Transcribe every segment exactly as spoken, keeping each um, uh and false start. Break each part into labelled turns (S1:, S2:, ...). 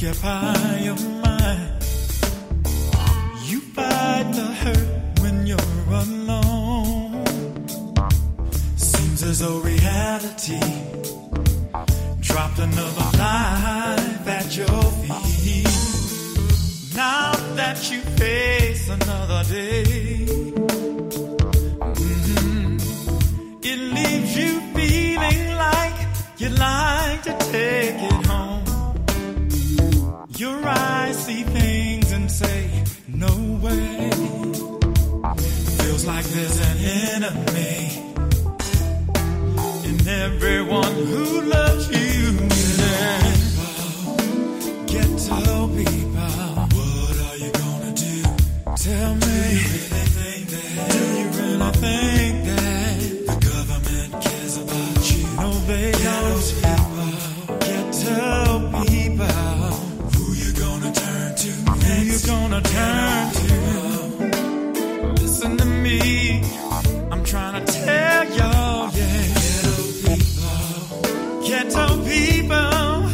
S1: occupy your mind. You fight the hurt when you're alone. Seems as though reality dropped another life at your feet. Now that you face another day, mm-hmm, it leaves you feeling like you'd like to take it home. Your eyes see things and say, no way. Feels like there's an enemy in everyone who loves you. Ghetto people, what are you gonna do? Tell me, do you really think that, do you really think that the government cares about you? No, they don't. Ghetto people, who you gonna turn to next? Who you gonna turn to? Listen to me, I'm trying to tell y'all, yeah. Ghetto people, ghetto people.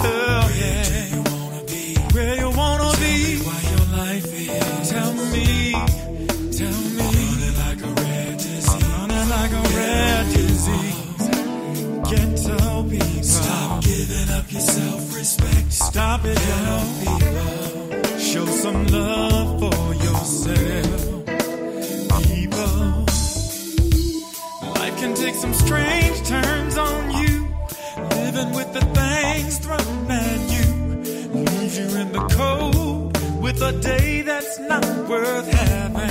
S1: Self-respect. Stop it, young people. Show some love for yourself, people. Life can take some strange turns on you. Living with the things thrown at you leaves you in the cold with a day that's not worth having.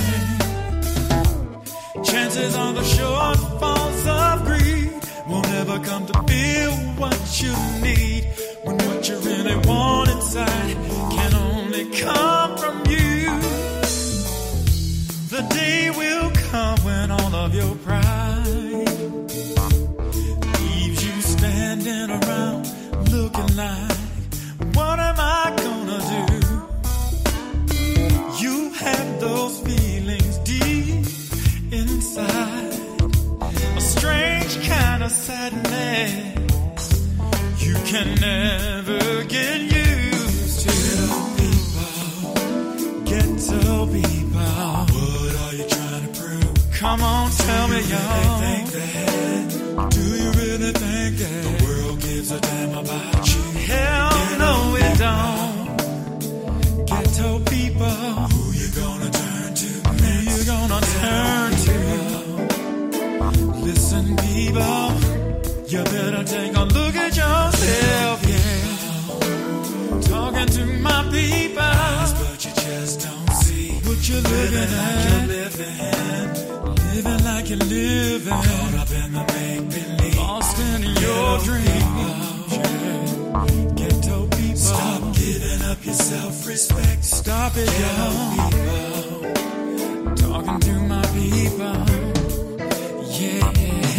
S1: Chances are the shortfalls of greed won't ever come to feel what you need, when what you really want inside can only come from you. The day will come when all of your pride leaves you standing around looking like, what am I gonna do? You have those feelings deep inside, a strange kind of sadness you can never get used to. Ghetto people, ghetto people, what are you trying to prove? Come on, tell me, y'all. Think that, do you really think that the world gives a damn about you? Hell ghetto no, it don't. Ghetto people, who you gonna turn to? Who you gonna turn to? Listen, people, you better take a look at yourself, yeah. Talking to my people, but you just don't see what you're living at. Living, living like you're living, caught up in the make-believe, lost in your dreams. Yeah. Ghetto people, stop giving up your self-respect. Stop it, y'all. Talking to my people, yeah.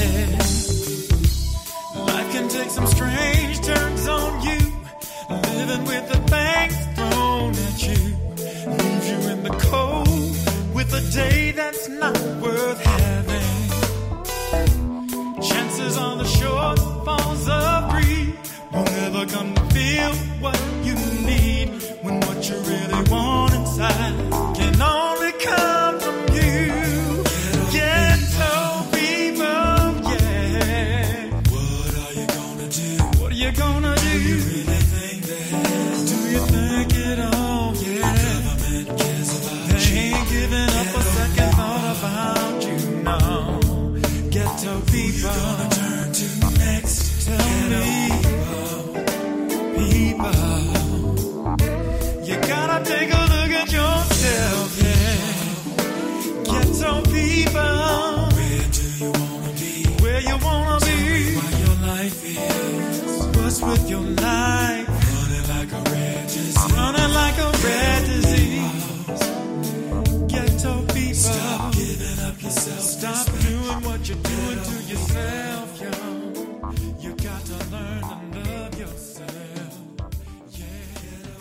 S1: Life can take some strange turns on you. Living with the things thrown at you leaves you in the cold with a day that's not worth having. Chances are the shortfalls of greed won't ever come to feel what you need, when what you really want inside can only come from you. Ghetto people, yeah. What are you gonna do? What are you gonna do? Do you really think that? Do you think it all? Yeah. The government cares about they you. Ain't giving up a second thought about you, no. Ghetto people, who you gonna turn to next? Tell Ghetto me, people, people, you gotta take a look at yourself, yeah. Ghetto people, where do you wanna be? Where you wanna be? What your life is? What's with your life? Running like a red disease. Running like a red disease. Ghetto people, stop giving up yourself. Stop doing what you're doing to yourself, yo. You got to learn to love yourself. Yeah.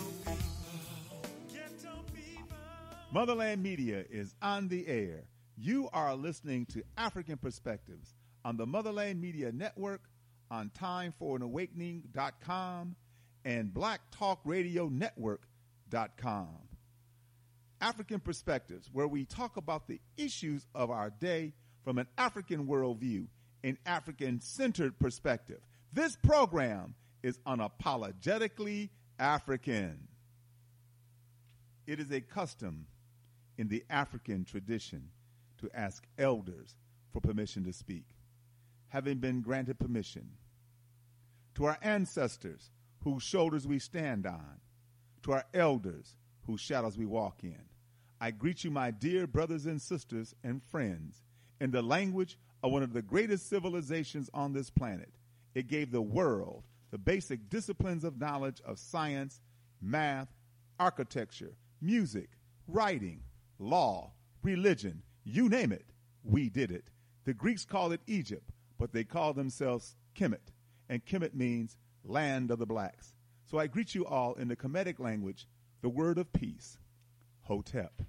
S1: Ghetto people.
S2: Motherland Media is on the air. You are listening to African Perspectives on the Motherland Media Network, on time for an awakening dot com, and black talk radio network dot com. African Perspectives, where we talk about the issues of our day from an African worldview, an African-centered perspective. This program is unapologetically African. It is a custom in the African tradition to ask elders for permission to speak. Having been granted permission, to our ancestors whose shoulders we stand on, to our elders whose shadows we walk in, I greet you, my dear brothers and sisters and friends, in the language of one of the greatest civilizations on this planet. It gave the world the basic disciplines of knowledge of science, math, architecture, music, writing, law, religion, you name it, we did it. The Greeks called it Egypt, but they called themselves Kemet, and Kemet means land of the blacks. So I greet you all in the Kemetic language, the word of peace, Hotep.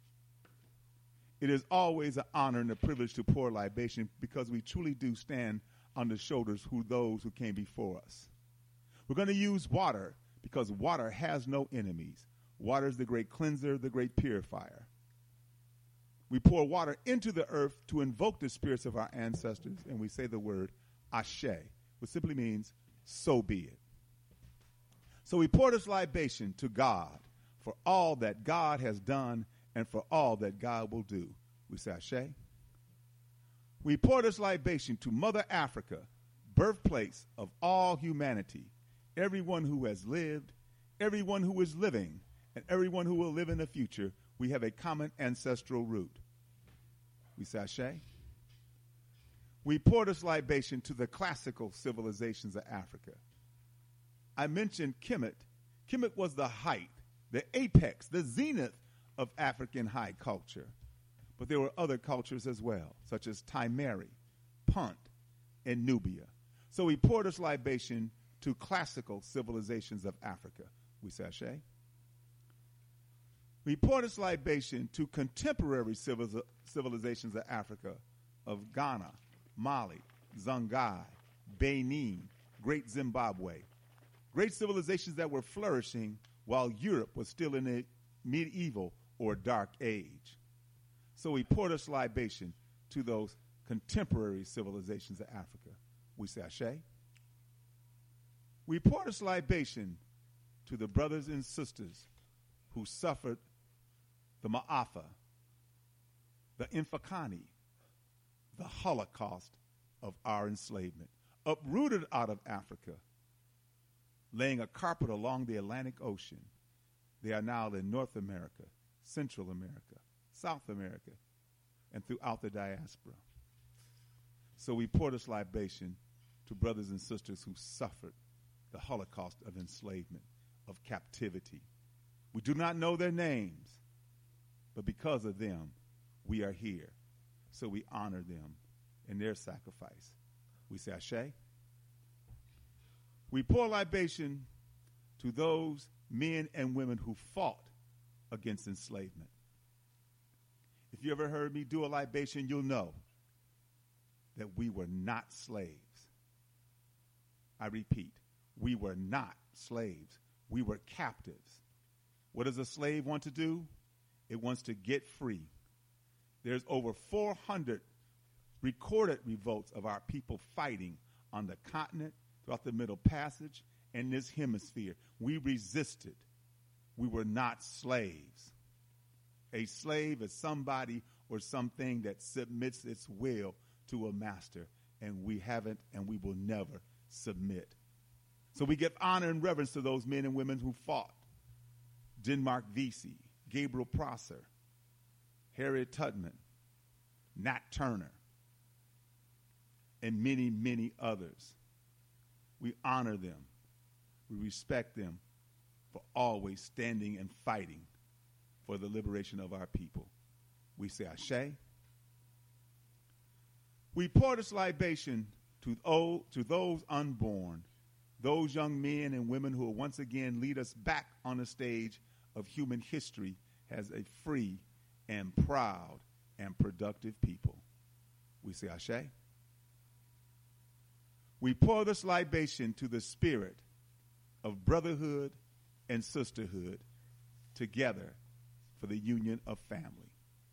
S2: It is always an honor and a privilege to pour libation because we truly do stand on the shoulders of those who came before us. We're going to use water because water has no enemies. Water is the great cleanser, the great purifier. We pour water into the earth to invoke the spirits of our ancestors, and we say the word Ashe, which simply means, so be it. So we pour this libation to God for all that God has done and for all that God will do. We say Ashe. We pour this libation to Mother Africa, birthplace of all humanity, everyone who has lived, everyone who is living, and everyone who will live in the future. We have a common ancestral root. We say Ashe. We pour this libation to the classical civilizations of Africa. I mentioned Kemet. Kemet was the height, the apex, the zenith of African high culture. But there were other cultures as well, such as Timeri, Punt, and Nubia. So we pour this libation to classical civilizations of Africa. We say Ashe. We pour this libation to contemporary civil- civilizations of Africa, of Ghana, Mali, Songhai, Benin, Great Zimbabwe. Great civilizations that were flourishing while Europe was still in a medieval or dark age. So we pour this libation to those contemporary civilizations of Africa. We say Ashe. We pour this libation to the brothers and sisters who suffered the Ma'afa, the Infakani, the Holocaust of our enslavement, uprooted out of Africa, laying a carpet along the Atlantic Ocean. They are now in North America, Central America, South America, and throughout the diaspora. So we pour this libation to brothers and sisters who suffered the Holocaust of enslavement, of captivity. We do not know their names, but because of them, we are here. So we honor them in their sacrifice. We say Ashe. We pour libation to those men and women who fought against enslavement. If you ever heard me do a libation, you'll know that we were not slaves. I repeat, we were not slaves. We were captives. What does a slave want to do? It wants to get free. There's over four hundred recorded revolts of our people fighting on the continent, throughout the Middle Passage, and this hemisphere. We resisted. We were not slaves. A slave is somebody or something that submits its will to a master, and we haven't and we will never submit. So we give honor and reverence to those men and women who fought. Denmark Vesey, Gabriel Prosser, Harriet Tubman, Nat Turner, and many, many others. We honor them. We respect them for always standing and fighting for the liberation of our people. We say Ashe. We pour this libation to, oh, to those unborn, those young men and women who will once again lead us back on the stage of human history as a free and proud and productive people. We say Ashe. We pour this libation to the spirit of brotherhood and sisterhood together for the union of family.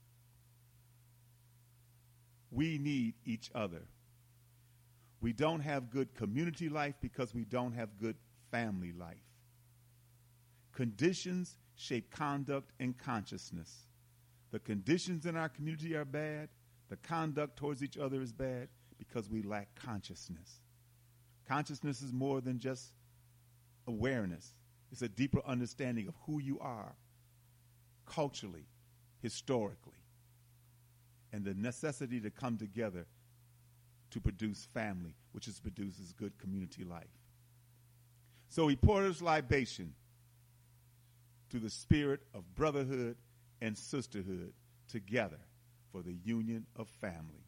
S2: We need each other. We don't have good community life because we don't have good family life. Conditions shape conduct and consciousness. The conditions in our community are bad. The conduct towards each other is bad because we lack consciousness. Consciousness is more than just awareness. It's a deeper understanding of who you are culturally, historically, and the necessity to come together to produce family, which is produces good community life. So he poured his libation to the spirit of brotherhood and sisterhood together for the union of family.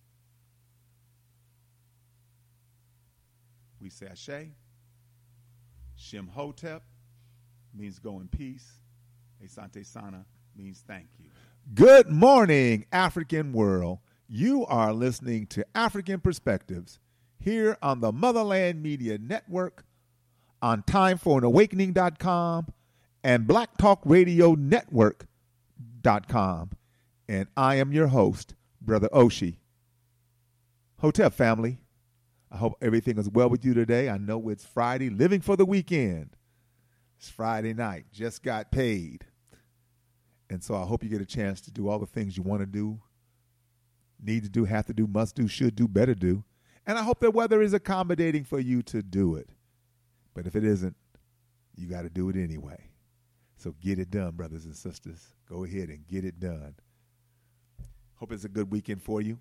S2: We say Ashe. Shem Hotep means go in peace. Asante Sana means thank you. Good morning, African world. You are listening to African Perspectives here on the Motherland Media Network, on time for an awakening dot com and black talk radio network dot com. And I am your host, Brother Oshi. Hotep family, I hope everything is well with you today. I know it's Friday, living for the weekend. It's Friday night, just got paid. And so I hope you get a chance to do all the things you want to do, need to do, have to do, must do, should do, better do. And I hope the weather is accommodating for you to do it. But if it isn't, you got to do it anyway. So get it done, brothers and sisters. Go ahead and get it done. Hope it's a good weekend for you.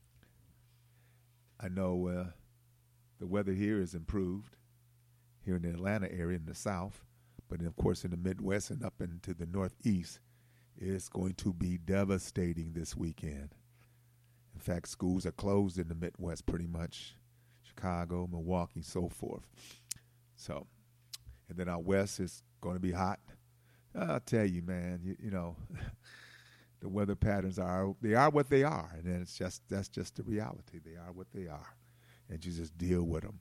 S2: I know uh, the weather here is improved here in the Atlanta area in the south. But, of course, in the Midwest and up into the Northeast, it's going to be devastating this weekend. In fact, schools are closed in the Midwest pretty much. Chicago, Milwaukee, so forth. So, and then out west is going to be hot. I'll tell you, man, you, you know, the weather patterns are, they are what they are. And then it's just, that's just the reality. They are what they are. And you just deal with them.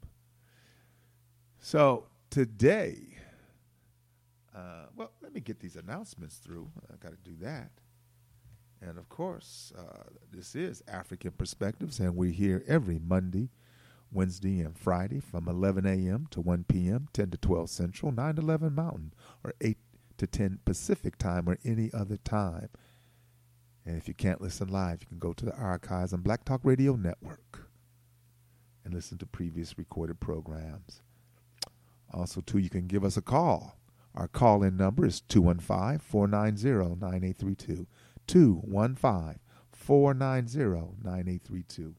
S2: So today, uh, well, let me get these announcements through. I got to do that. And, of course, uh, this is African Perspectives, and we're here every Monday, Wednesday, and Friday from eleven a.m. to one p.m., ten to twelve Central, nine to eleven Mountain, or eight to ten Pacific time, or any other time. And if you can't listen live, you can go to the archives on Black Talk Radio Network and listen to previous recorded programs. Also, too, you can give us a call. Our call-in number is two one five, four nine zero, nine eight three two, two one five, four nine zero, nine eight three two.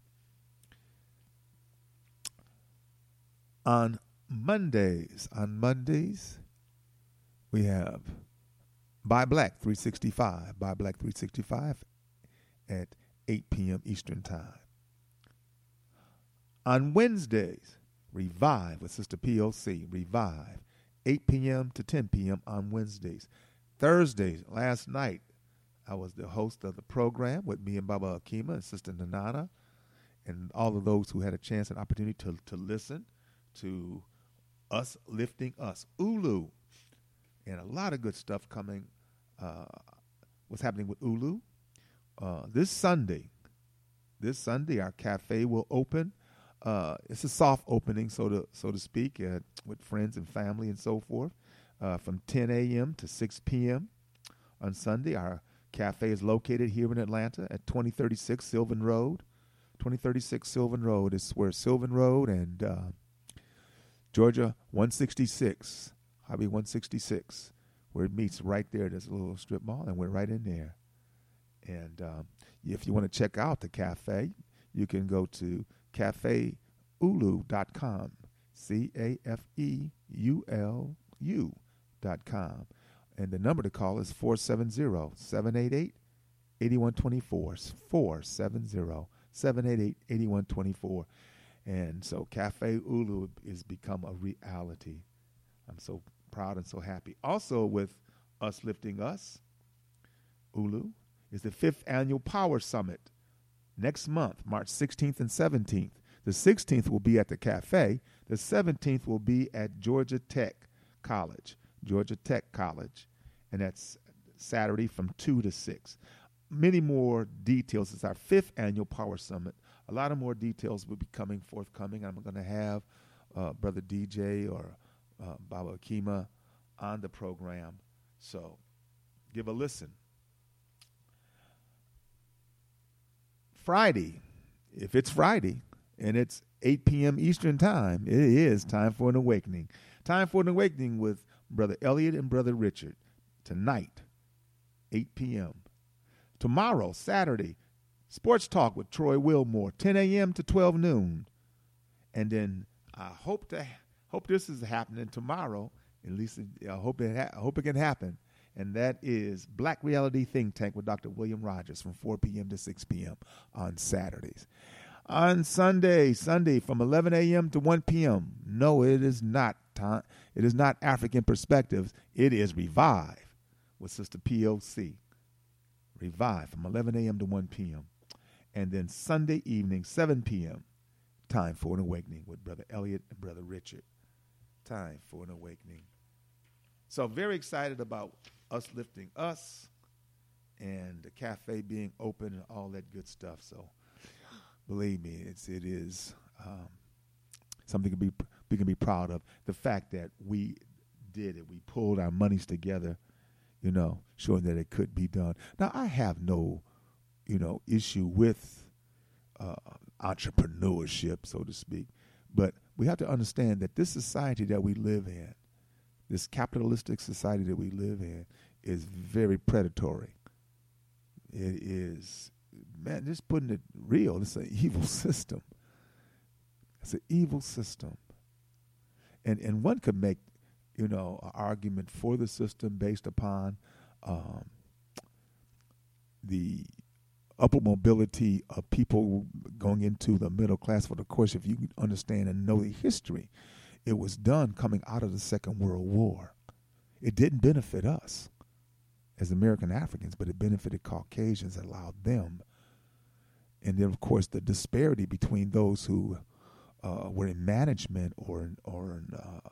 S2: On Mondays, on Mondays, we have Buy Black three sixty-five, Buy Black three sixty-five at eight p.m. Eastern Time. On Wednesdays, Revive with Sister P O C, Revive, eight p.m. to ten p.m. on Wednesdays. Thursdays, last night, I was the host of the program with me and Baba Akima and Sister Nanana, and all of those who had a chance and opportunity to, to listen to Us Lifting Us, Ulu. And a lot of good stuff coming, uh, what's happening with Ulu. Uh, this Sunday, this Sunday, our cafe will open. Uh, it's a soft opening, so to so to speak, uh, with friends and family and so forth, uh, from ten a.m. to six p.m. on Sunday. Our cafe is located here in Atlanta at twenty thirty-six Sylvan Road. twenty thirty-six Sylvan Road is where Sylvan Road and uh, Georgia one sixty-six, Highway one sixty-six, where it meets right there. There's a little strip mall, and we're right in there. And um, if you want to check out the cafe, you can go to cafe ulu dot com, C A F E U L U dot com. And the number to call is four seven zero, seven eight eight, eight one two four, four seven zero, seven eight eight, eight one two four. And so Cafe Ulu has become a reality. I'm so proud and so happy. Also with Us Lifting Us, Ulu, is the fifth annual Power Summit. Next month, March sixteenth and seventeenth. The sixteenth will be at the cafe. The seventeenth will be at Georgia Tech College, Georgia Tech College, and that's Saturday from two to six. Many more details. It's our fifth annual Power Summit. A lot of more details will be coming forthcoming. I'm going to have uh, Brother D J or uh, Baba Akima on the program. So give a listen. Friday, if it's Friday and it's eight p.m. Eastern time, it is time for an awakening. Time for an awakening with Brother Elliot and Brother Richard tonight, eight p.m. Tomorrow, Saturday, Sports Talk with Troy Wilmore, ten a.m. to twelve noon. And then I hope to hope this is happening tomorrow. At least I hope it ha- I hope it can happen. And that is Black Reality Think Tank with Doctor William Rogers from four p.m. to six p.m. on Saturdays. On Sunday, Sunday from eleven a.m. to one p.m. No, it is not time. It is not African Perspectives. It is Revive with Sister P O C. Revive from eleven a.m. to one p.m. And then Sunday evening, seven p.m., time for an awakening with Brother Elliot and Brother Richard. Time for an awakening. So very excited about us lifting us and the cafe being open and all that good stuff. So believe me, it's, it is um, something to be, we can be proud of. The fact that we did it, we pulled our monies together, you know, showing that it could be done. Now, I have no, you know, issue with uh, entrepreneurship, so to speak, but we have to understand that this society that we live in, this capitalistic society that we live in, is very predatory. It is, man, just putting it real, it's an evil system. It's an evil system. And and one could make, you know, an argument for the system based upon um, the upper mobility of people going into the middle class. But of course, if you understand and know the history, it was done coming out of the Second World War. It didn't benefit us as American Africans, but it benefited Caucasians, allowed them. And then, of course, the disparity between those who uh, were in management or in, or in, uh,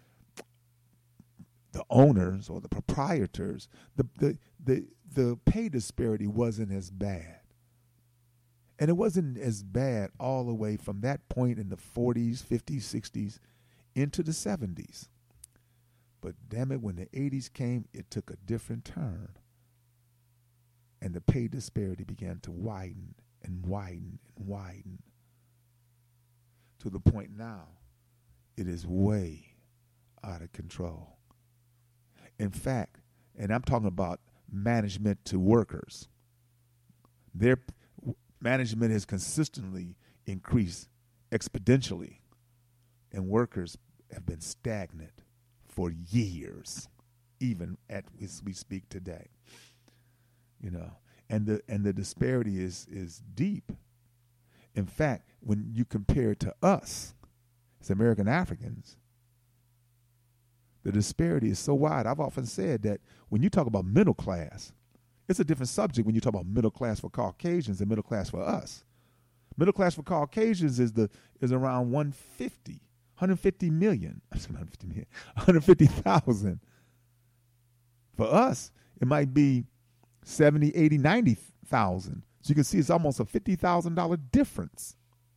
S2: the owners or the proprietors, the, the the the pay disparity wasn't as bad. And it wasn't as bad all the way from that point in the forties, fifties, sixties into the seventies. But damn it, when the eighties came, it took a different turn. And the pay disparity began to widen and widen and widen to the point now it is way out of control. In fact, and I'm talking about management to workers, their management has consistently increased exponentially, and workers have been stagnant for years, even at as we speak today. You know, and the and the disparity is is deep. In fact, when you compare it to us as American Africans, the disparity is so wide. I've often said that when you talk about middle class, it's a different subject when you talk about middle class for Caucasians and middle class for us. Middle class for Caucasians is the is around one hundred fifty, one hundred fifty million, one hundred fifty million, one hundred fifty thousand. For us, it might be seventy, eighty, ninety thousand. So you can see it's almost a fifty thousand dollars difference.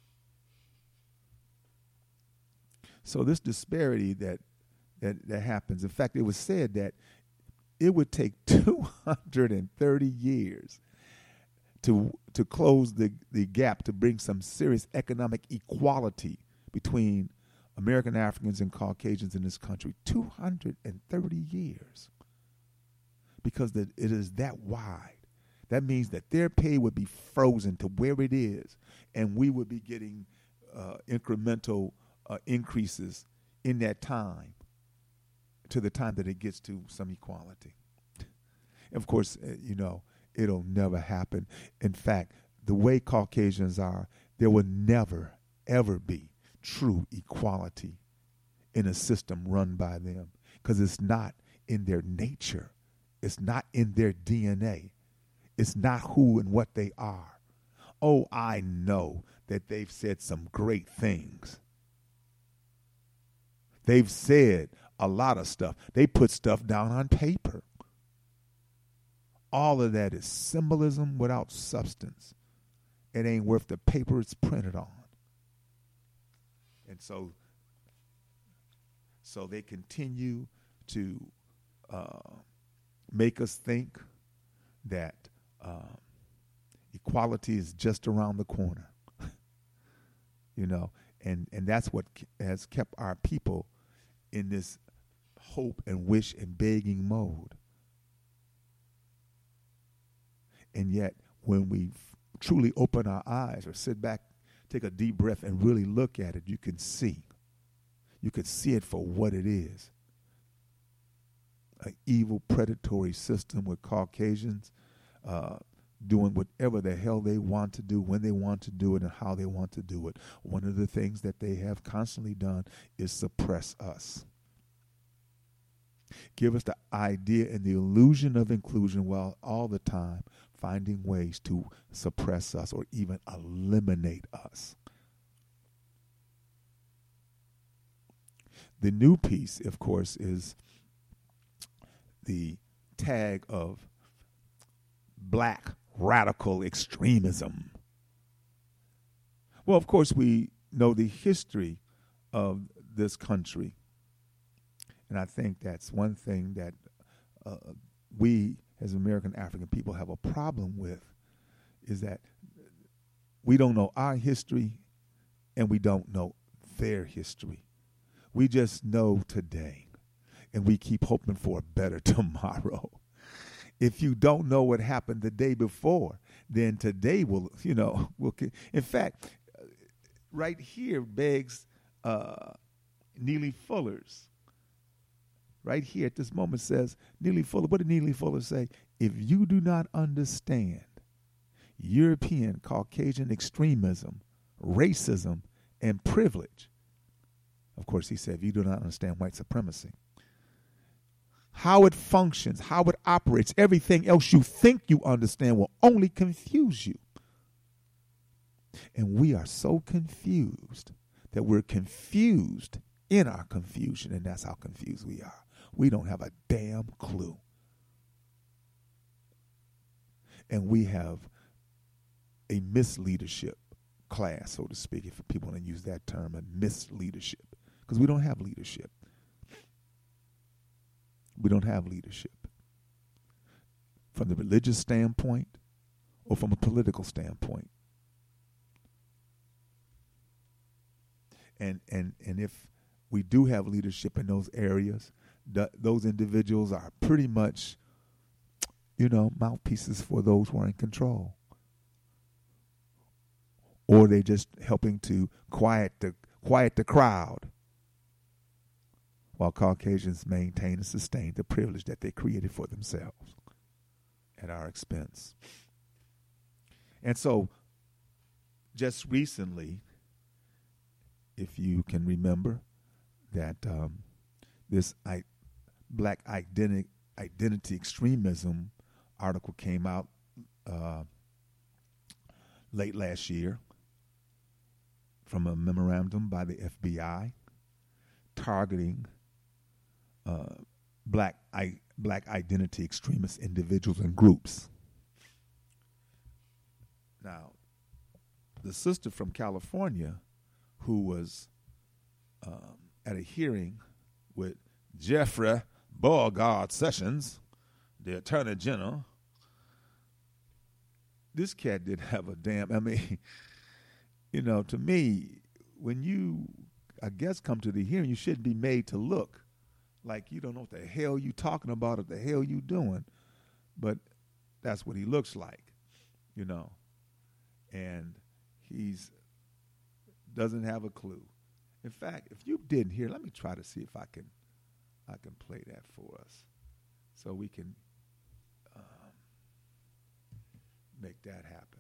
S2: So this disparity that That, that happens. In fact, it was said that it would take two hundred thirty years to to close the, the gap, to bring some serious economic equality between American Africans and Caucasians in this country. two hundred thirty years. Because the, it is that wide. That means that their pay would be frozen to where it is, and we would be getting uh, incremental uh, increases in that time, to the time that it gets to some equality. Of course, uh, you know, it'll never happen. In fact, the way Caucasians are, there will never, ever be true equality in a system run by them, because it's not in their nature. It's not in their D N A. It's not who and what they are. Oh, I know that they've said some great things. They've said a lot of stuff. They put stuff down on paper. All of that is symbolism without substance. It ain't worth the paper it's printed on. And so, so they continue to uh, make us think that uh, equality is just around the corner. You know, and, and that's what has kept our people in this hope and wish and begging mode. And yet, when we f- truly open our eyes or sit back, take a deep breath and really look at it, you can see. You can see it for what it is. An evil, predatory system with Caucasians uh, doing whatever the hell they want to do, when they want to do it, and how they want to do it. One of the things that they have constantly done is suppress us. Give us the idea and the illusion of inclusion while all the time finding ways to suppress us or even eliminate us. The new piece, of course, is the tag of black radical extremism. Well, of course, we know the history of this country. And I think that's one thing that uh, we as American African people have a problem with, is that we don't know our history and we don't know their history. We just know today, and we keep hoping for a better tomorrow. If you don't know what happened the day before, then today will, you know, will. In fact, right here begs uh, Neely Fuller's. Right here at this moment says, Neely Fuller, what did Neely Fuller say? If you do not understand European Caucasian extremism, racism, and privilege, of course, he said, if you do not understand white supremacy, how it functions, how it operates, everything else you think you understand will only confuse you. And we are so confused that we're confused in our confusion, and that's how confused we are. We don't have a damn clue. And we have a misleadership class, so to speak, if people want to use that term, a misleadership, because we don't have leadership. We don't have leadership from the religious standpoint or from a political standpoint. And and and if we do have leadership in those areas, th- those individuals are pretty much, you know, mouthpieces for those who are in control. Or they're just helping to quiet the quiet the crowd, while Caucasians maintain and sustain the privilege that they created for themselves at our expense. And so, just recently, if you can remember, that um, this I, black identity, identity extremism article came out uh, late last year from a memorandum by the F B I targeting uh, black I, black identity extremist individuals and groups. Now, the sister from California who was um, at a hearing with Jeffrey Beauregard Sessions, the Attorney General. This cat didn't have a damn, I mean, you know, to me, when you, I guess, come to the hearing, you shouldn't be made to look like you don't know what the hell you talking about or the hell you doing. But that's what he looks like, you know. And he's doesn't have a clue. In fact, if you didn't hear, let me try to see if I can I can play that for us so we can um, make that happen.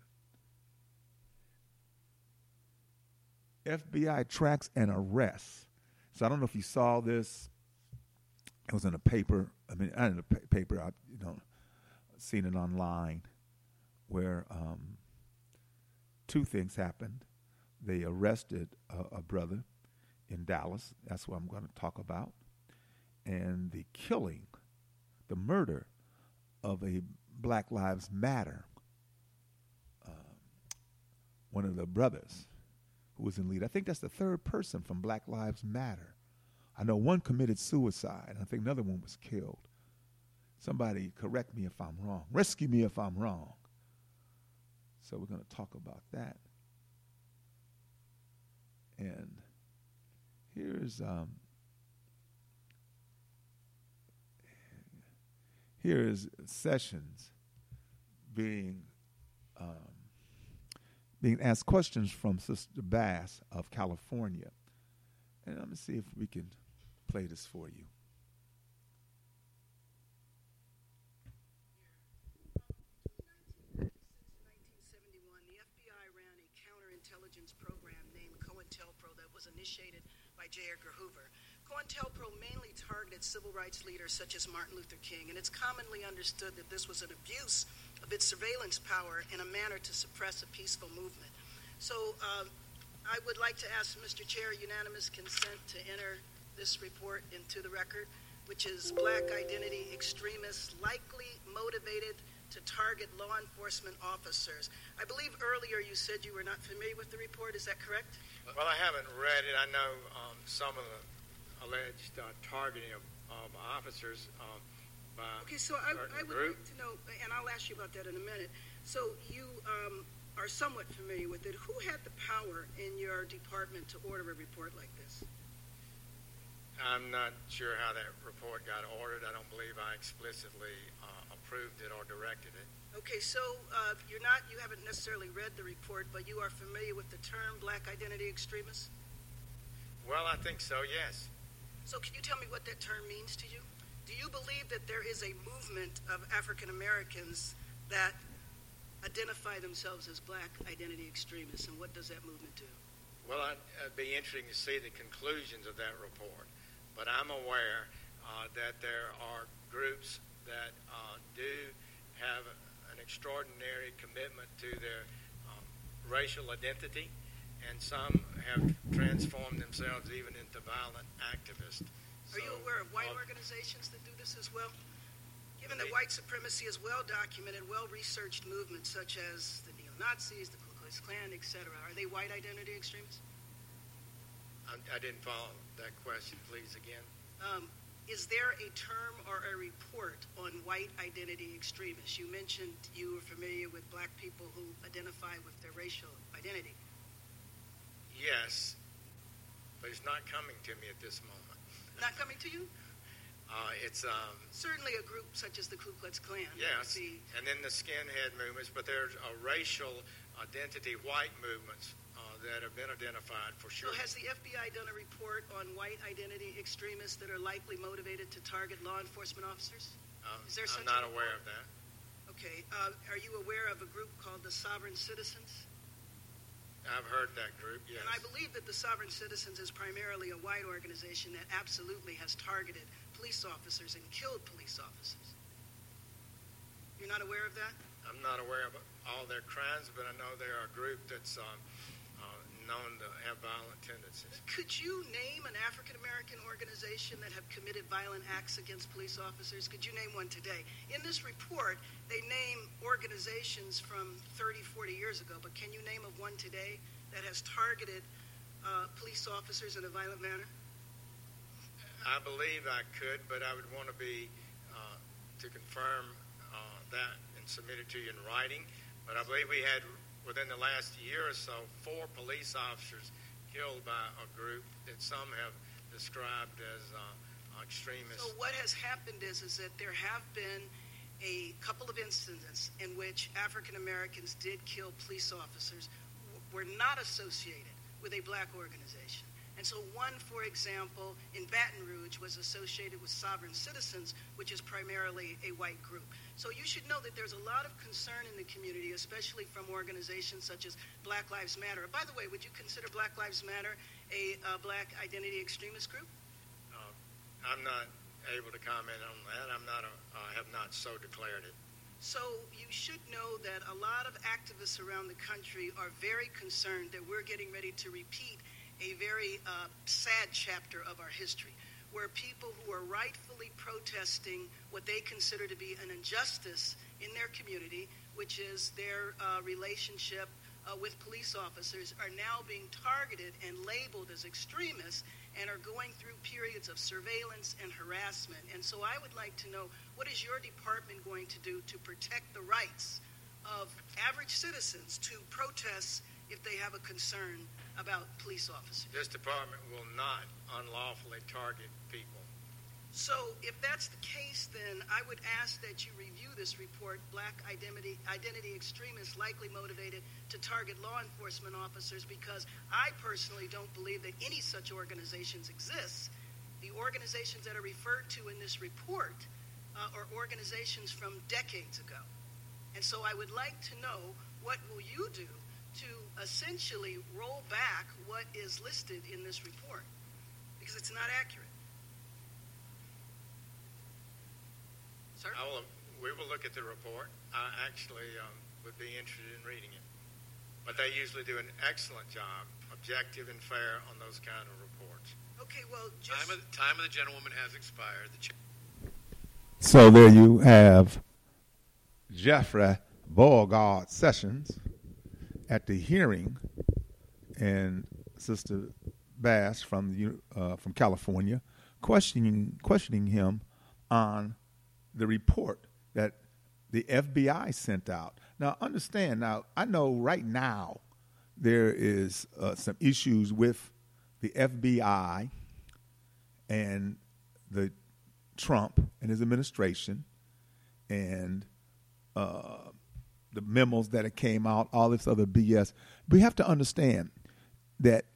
S2: F B I tracks and arrests. So I don't know if you saw this. It was in a paper. I mean, not in a pa- paper. I you know seen it online where um, two things happened. They arrested a, a brother in Dallas. That's what I'm going to talk about. and the killing, the murder of a Black Lives Matter, uh, one of the brothers who was in lead. I think that's the third person from Black Lives Matter. I know one committed suicide. I think another one was killed. Somebody correct me if I'm wrong. Rescue me if I'm wrong. So we're going to talk about that. And here's um, here is Sessions being um, being asked questions from Sister Bass of California. And let me see if we can play this for you.
S3: Initiated by J. Edgar Hoover. COINTELPRO mainly targeted civil rights leaders such as Martin Luther King, and it's commonly understood that this was an abuse of its surveillance power in a manner to suppress a peaceful movement. So uh, I would like to ask Mister Chair unanimous consent to enter this report into the record, which is Black identity extremists likely motivated to target law enforcement officers. I believe earlier you said you were not familiar with the report. Is that correct?
S4: Well, I haven't read it. I know um, some of the alleged uh, targeting of, of officers um, by
S3: Okay, so I, I would
S4: group.
S3: like to know, and I'll ask you about that in a minute. So you um, are somewhat familiar with it. Who had the power in your department to order a report like this?
S4: I'm not sure how that report got ordered. I don't believe I explicitly uh, approved it or directed it.
S3: Okay, so uh, you're not, you haven't necessarily read the report, but you are familiar with the term Black identity extremist?
S4: Well, I think so, yes.
S3: So can you tell me what that term means to you? Do you believe that there is a movement of African Americans that identify themselves as Black identity extremists, and what does that movement do?
S4: Well, I'd, it'd be interesting to see the conclusions of that report, but I'm aware uh, that there are groups that uh, do have an extraordinary commitment to their um, racial identity, and some have transformed themselves even into violent activists.
S3: Are
S4: So,
S3: you aware of white
S4: uh,
S3: organizations that do this as well? Given that white supremacy is well-documented, well-researched movements such as the neo-Nazis, the Ku Klux Klan, et cetera, are they white identity extremists?
S4: I, I didn't follow that question. Please again.
S3: Um, is there a term or a report on white identity extremists? You mentioned you were familiar with black people who identify with their racial identity.
S4: Yes, but it's not coming to me at this moment.
S3: Not coming to you?
S4: Uh, it's um,
S3: Certainly a group such as the Ku Klux Klan.
S4: yes,
S3: The,
S4: and then the skinhead movements, but there's a racial identity white movements uh, that have been identified for sure.
S3: so has the F B I done a report on white identity extremists that are likely motivated to target law enforcement officers?
S4: Um,
S3: Is there
S4: I'm
S3: such
S4: not
S3: a
S4: aware
S3: report?
S4: of that.
S3: Okay. Uh, are you aware of a group called the Sovereign Citizens?
S4: I've heard that group, yes.
S3: And I believe that the Sovereign Citizens is primarily a white organization that absolutely has targeted police officers and killed police officers. You're not aware of that?
S4: I'm not aware of all their crimes, but I know they're a group that's um, uh, known to have violent tendencies.
S3: Could you name an African-American organization that have committed violent acts against police officers? Could you name one today? In this report, they name organizations from thirty, forty years ago, but can you name of one today that has targeted uh, police officers in a violent manner?
S4: I believe I could, but I would want to be, uh, to confirm uh, that and submit it to you in writing. But I believe we had, within the last year or so, four police officers killed by a group that some have described as uh, extremists.
S3: So what has happened is, is that there have been a couple of incidents in which African Americans did kill police officers who were not associated with a black organization. And so one, for example, in Baton Rouge was associated with Sovereign Citizens, which is primarily a white group. So you should know that there's a lot of concern in the community, especially from organizations such as Black Lives Matter. By the way, would you consider Black Lives Matter a uh, black identity extremist group?
S4: Uh, I'm not able to comment on that. I'm not. A, I have not so declared it.
S3: So you should know that a lot of activists around the country are very concerned that we're getting ready to repeat a very uh, sad chapter of our history, where people who are rightfully protesting what they consider to be an injustice in their community, which is their uh, relationship uh, with police officers, are now being targeted and labeled as extremists and are going through periods of surveillance and harassment. And so I would like to know, what is your department going to do to protect the rights of average citizens to protest if they have a concern about police officers?
S4: This department will not unlawfully target people.
S3: So if that's the case, then I would ask that you review this report, Black Identity, Identity Extremists Likely Motivated to Target Law Enforcement Officers, because I personally don't believe that any such organizations exist. The organizations that are referred to in this report uh, are organizations from decades ago. And so I would like to know, what will you do to essentially roll back what is listed in this report? Because it's not accurate. Sir?
S4: I will, we will look at the report. I actually um, would be interested in reading it. But they usually do an excellent job, objective and fair, on those kind of reports.
S3: Okay, well, just...
S5: Time of, time of the gentlewoman has expired. The ch-
S2: So there you have Jeffrey Beauregard Sessions at the hearing, and Sister Bass from the, uh, from California questioning questioning him on the report that the F B I sent out. Now, understand, now, I know right now there is uh, some issues with the F B I and the Trump and his administration and uh, the memos that it came out, all this other B S. We have to understand that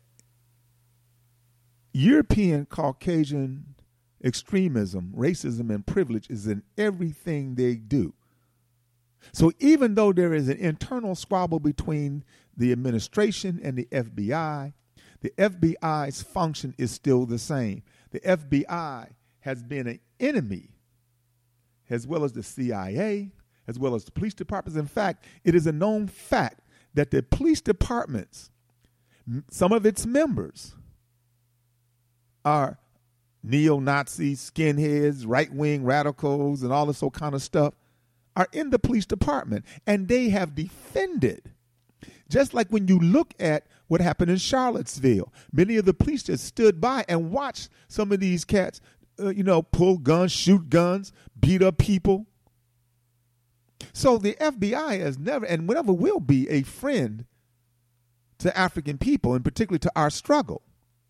S2: European Caucasian extremism, racism, and privilege is in everything they do. So even though there is an internal squabble between the administration and the F B I, the F B I's function is still the same. The F B I has been an enemy, as well as the C I A, as well as the police departments. In fact, it is a known fact that the police departments, some of its members, are neo-Nazis, skinheads, right-wing radicals, and all this old kind of stuff, are in the police department, and they have defended. Just like when you look at what happened in Charlottesville, many of the police just stood by and watched some of these cats, uh, you know, pull guns, shoot guns, beat up people. So the F B I has never, and never will be, a friend to African people, and particularly to our struggle.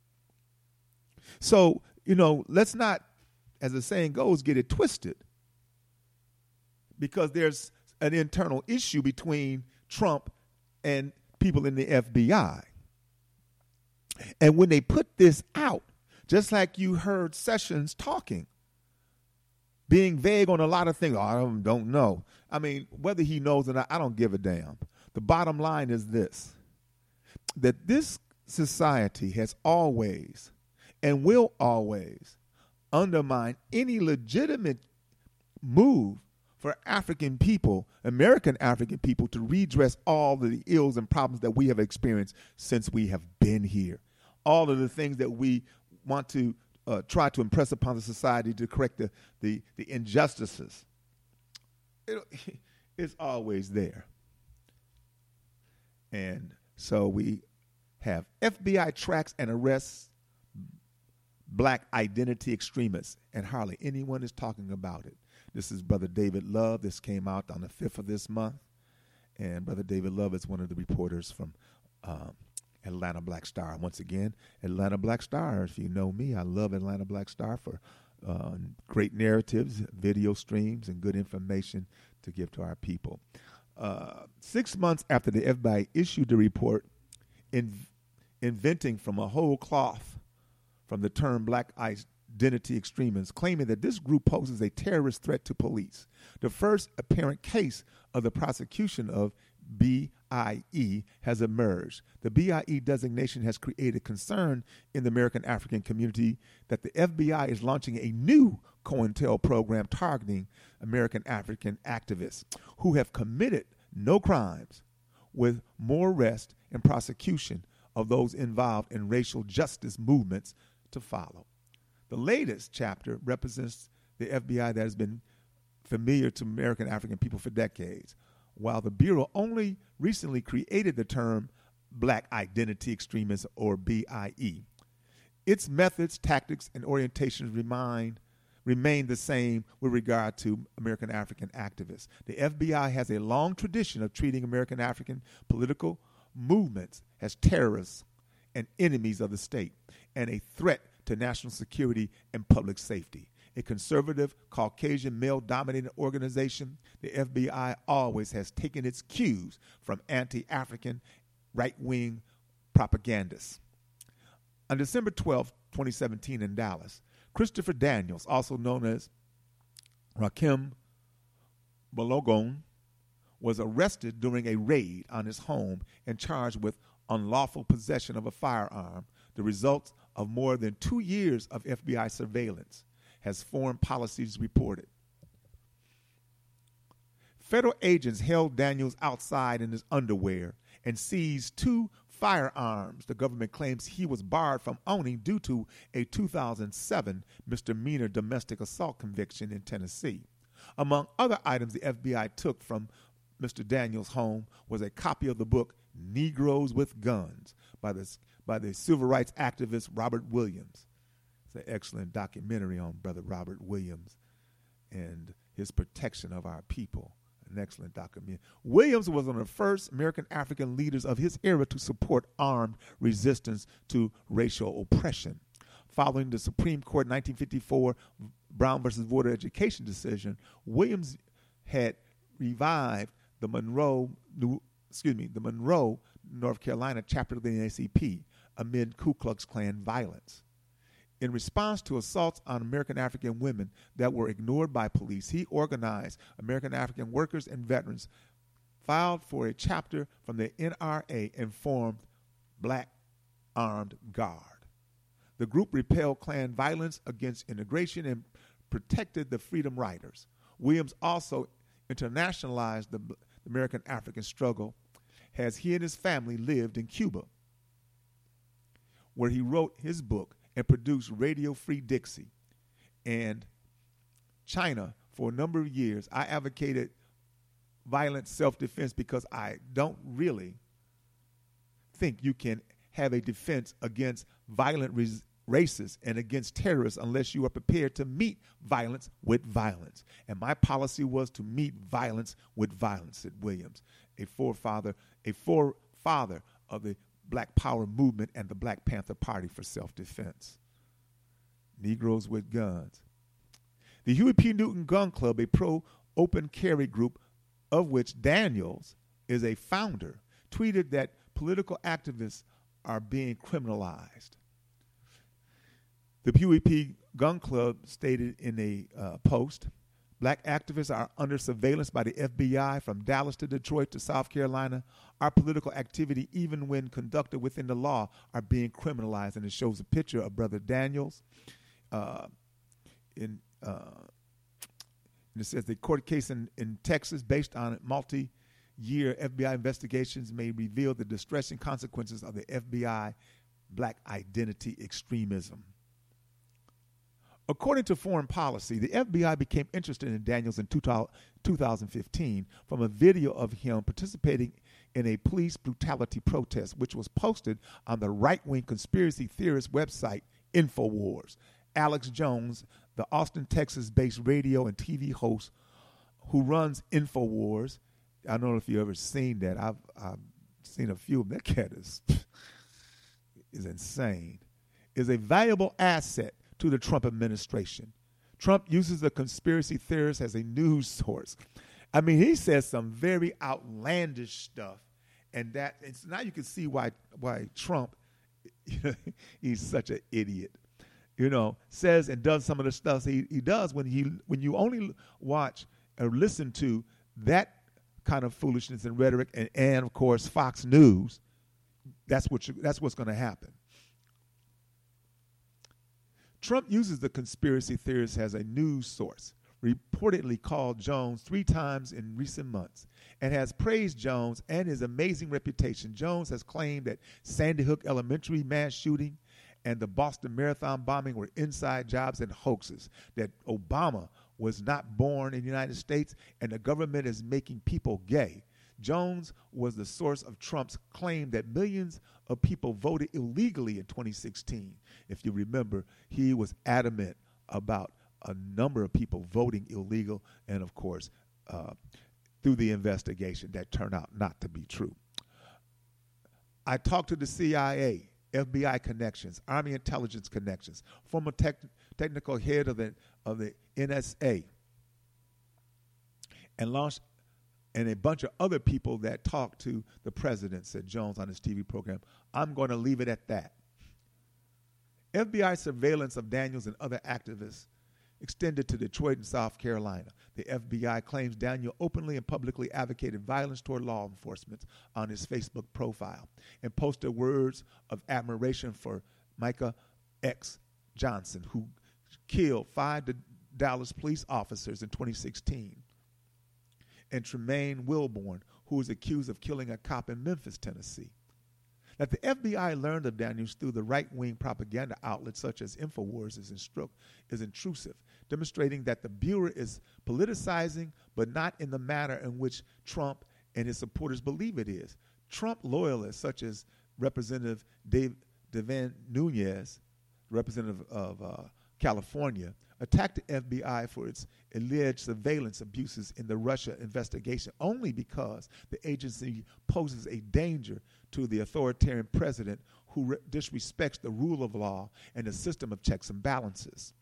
S2: So, you know, let's not, as the saying goes, get it twisted, because there's an internal issue between Trump and people in the F B I. And when they put this out, just like you heard Sessions talking, being vague on a lot of things, oh, I don't, don't know. I mean, whether he knows or not, I don't give a damn. The bottom line is this, that this society has always and will always undermine any legitimate move for African people, American African people, to redress all of the ills and problems that we have experienced since we have been here. All of the things that we want to uh, try to impress upon the society to correct the, the, the injustices. It, it's always there. And so we have F B I tracks and arrests black identity extremists, and hardly anyone is talking about it. This is Brother David Love. This came out on the fifth of this month, and Brother David Love is one of the reporters from um, Atlanta Black Star. Once again, Atlanta Black Star, if you know me, I love Atlanta Black Star for uh, great narratives, video streams, and good information to give to our people. Uh, six months after the F B I issued the report, in, inventing from a whole cloth from the term black identity extremists, claiming that this group poses a terrorist threat to police. The first apparent case of the prosecution of B I E has emerged. The B I E designation has created concern in the American African community that the F B I is launching a new COINTEL program targeting American African activists who have committed no crimes, with more arrest and prosecution of those involved in racial justice movements to follow. The latest chapter represents the F B I that has been familiar to American African people for decades, while the Bureau only recently created the term Black Identity Extremism, or B I E. Its methods, tactics, and orientations remain, remain the same with regard to American African activists. The F B I has a long tradition of treating American African political movements as terrorists and enemies of the state and a threat to national security and public safety. A conservative, Caucasian, male-dominated organization, the F B I always has taken its cues from anti-African right-wing propagandists. On December twelfth, twenty seventeen in Dallas, Christopher Daniels, also known as Rakim Balogun, was arrested during a raid on his home and charged with unlawful possession of a firearm, the result of more than two years of F B I surveillance, has Foreign Policies reported. Federal agents held Daniels outside in his underwear and seized two firearms the government claims he was barred from owning due to a two thousand seven misdemeanor domestic assault conviction in Tennessee. Among other items the F B I took from Mister Daniels' home was a copy of the book Negroes with Guns by the, by the civil rights activist Robert Williams. It's an excellent documentary on Brother Robert Williams and his protection of our people. An excellent documentary. Williams was one of the first American African leaders of his era to support armed resistance to racial oppression. Following the Supreme Court nineteen fifty-four Brown versus Board of Education decision, Williams had revived the Monroe, New, excuse me, the Monroe, North Carolina chapter of the N double A C P amid Ku Klux Klan violence. In response to assaults on American African women that were ignored by police, he organized American African workers and veterans, filed for a chapter from the N R A, and formed Black Armed Guard. The group repelled Klan violence against integration and protected the Freedom Riders. Williams also internationalized the American African struggle as he and his family lived in Cuba, where he wrote his book and produced Radio Free Dixie. And China, for a number of years, I advocated violent self-defense because I don't really think you can have a defense against violent res- racists and against terrorists unless you are prepared to meet violence with violence. And my policy was to meet violence with violence, said Williams, a forefather, a forefather of the Black Power movement and the Black Panther Party for self-defense. Negroes with Guns. The Huey P. Newton Gun Club, a pro-open carry group of which Daniels is a founder, tweeted that political activists are being criminalized. The Huey P. Gun Club stated in a uh, post, Black activists are under surveillance by the F B I from Dallas to Detroit to South Carolina. Our political activity, even when conducted within the law, are being criminalized. And it shows a picture of Brother Daniels. Uh, in, uh, and it says the court case in, in Texas, based on multi-year F B I investigations, may reveal the distressing consequences of the F B I Black identity extremism. According to Foreign Policy, the F B I became interested in Daniels in two thousand fifteen from a video of him participating in a police brutality protest, which was posted on the right-wing conspiracy theorist website InfoWars. Alex Jones, the Austin, Texas-based radio and T V host who runs InfoWars, I don't know if you've ever seen that. I've, I've seen a few of them. That cat is, is insane. Is a valuable asset to the Trump administration. Trump uses the conspiracy theorists as a news source. I mean, he says some very outlandish stuff, and that and so now you can see why why Trump, you know, he's such an idiot. You know, says and does some of the stuff he, he does when he when you only watch or listen to that kind of foolishness and rhetoric, and, and of course Fox News. That's what you, that's what's going to happen. Trump uses the conspiracy theorists as a news source, reportedly called Jones three times in recent months, and has praised Jones and his amazing reputation. Jones has claimed that Sandy Hook Elementary mass shooting and the Boston Marathon bombing were inside jobs and hoaxes, that Obama was not born in the United States and the government is making people gay. Jones was the source of Trump's claim that millions of people voted illegally in twenty sixteen. If you remember, he was adamant about a number of people voting illegal, and of course, uh, through the investigation, that turned out not to be true. I talked to the C I A, F B I connections, Army intelligence connections, former tech, technical head of the of the N S A, and launched, and a bunch of other people that talked to the president, said Jones on his T V program. I'm going to leave it at that. F B I surveillance of Daniels and other activists extended to Detroit and South Carolina. The F B I claims Daniel openly and publicly advocated violence toward law enforcement on his Facebook profile and posted words of admiration for Micah X. Johnson, who killed five Dallas police officers in twenty sixteen, and Tremaine Wilborn, who was accused of killing a cop in Memphis, Tennessee. That the F B I learned of Daniels through the right-wing propaganda outlets such as InfoWars is, instru- is intrusive, demonstrating that the Bureau is politicizing, but not in the manner in which Trump and his supporters believe it is. Trump loyalists such as Representative Dave Devin Nunes, representative of uh, California, attacked the F B I for its alleged surveillance abuses in the Russia investigation only because the agency poses a danger to the authoritarian president who re- disrespects the rule of law and the system of checks and balances,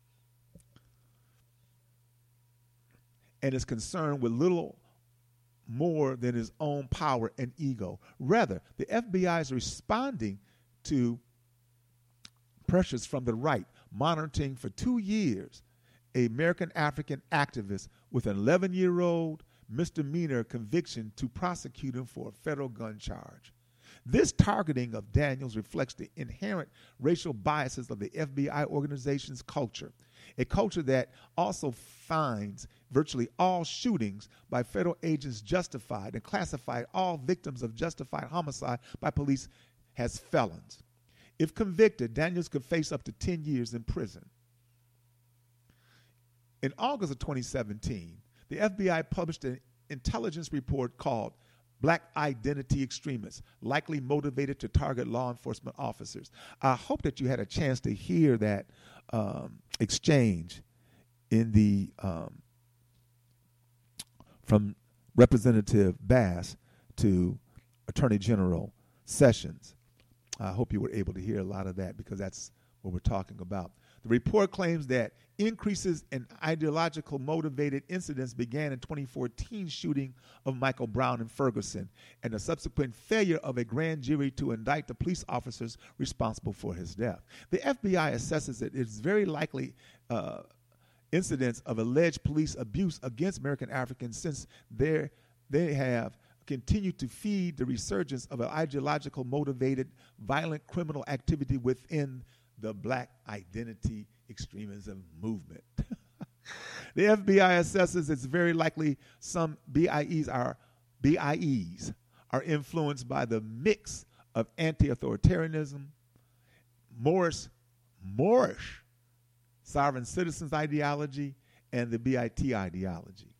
S2: and is concerned with little more than his own power and ego. Rather, the F B I is responding to pressures from the right, monitoring for two years an American African activist with an eleven-year-old misdemeanor conviction to prosecute him for a federal gun charge. This targeting of Daniels reflects the inherent racial biases of the F B I organization's culture, a culture that also finds virtually all shootings by federal agents justified and classified all victims of justified homicide by police as felons. If convicted, Daniels could face up to ten years in prison. In August of twenty seventeen, the F B I published an intelligence report called Black Identity Extremists, Likely Motivated to Target Law Enforcement Officers. I hope that you had a chance to hear that um, exchange in the um, from Representative Bass to Attorney General Sessions. I hope you were able to hear a lot of that because that's what we're talking about. The report claims that increases in ideological motivated incidents began in twenty fourteen shooting of Michael Brown in Ferguson and the subsequent failure of a grand jury to indict the police officers responsible for his death. The F B I assesses that it's very likely uh, incidents of alleged police abuse against American Africans since they have continued to feed the resurgence of an ideological motivated violent criminal activity within the Black Identity Extremism movement. The F B I assesses it's very likely some B I Es are B I Es are influenced by the mix of anti-authoritarianism, Moorish, Moorish sovereign citizens ideology, and the B I T ideology.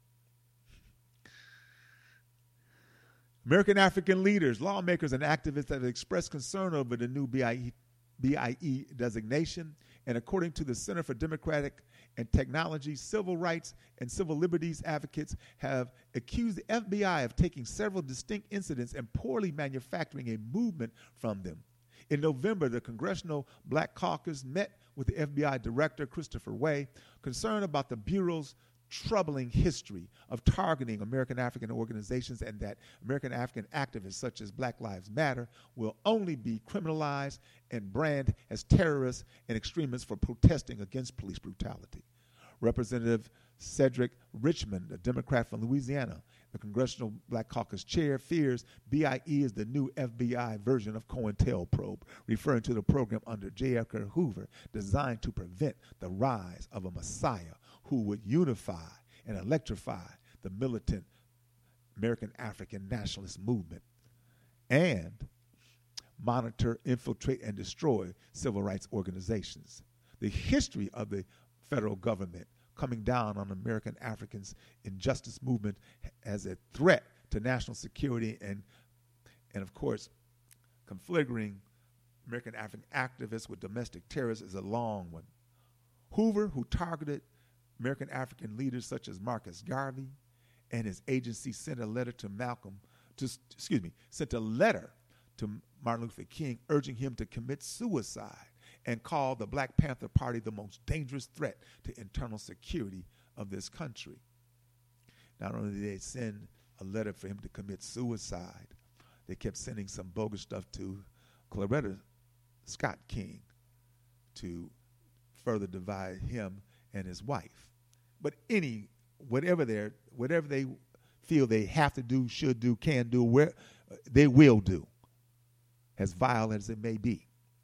S2: American African leaders, lawmakers, and activists have expressed concern over the new B I E B I E designation, and according to the Center for Democratic and Technology, civil rights and civil liberties advocates have accused the F B I of taking several distinct incidents and poorly manufacturing a movement from them. In November, the Congressional Black Caucus met with the F B I Director, Christopher Wray, concerned about the Bureau's troubling history of targeting American African organizations and that American African activists such as Black Lives Matter will only be criminalized and branded as terrorists and extremists for protesting against police brutality. Representative Cedric Richmond, a Democrat from Louisiana, the Congressional Black Caucus chair, fears B I E is the new F B I version of COINTELPRO, referring to the program under J. Edgar Hoover designed to prevent the rise of a messiah who would unify and electrify the militant American African nationalist movement. And monitor, infiltrate, and destroy civil rights organizations. The history of the federal government coming down on American Africans' injustice movement as a threat to national security and, and of course, conflagrating American African activists with domestic terrorists is a long one. Hoover, who targeted American African leaders such as Marcus Garvey and his agency, sent a letter to Malcolm, to, excuse me, sent a letter to Martin Luther King urging him to commit suicide and called the Black Panther Party the most dangerous threat to internal security of this country. Not only did they send a letter for him to commit suicide, they kept sending some bogus stuff to Coretta Scott King to further divide him and his wife. But any, whatever they whatever they feel they have to do, should do, can do, where uh, they will do, as vile as it may be.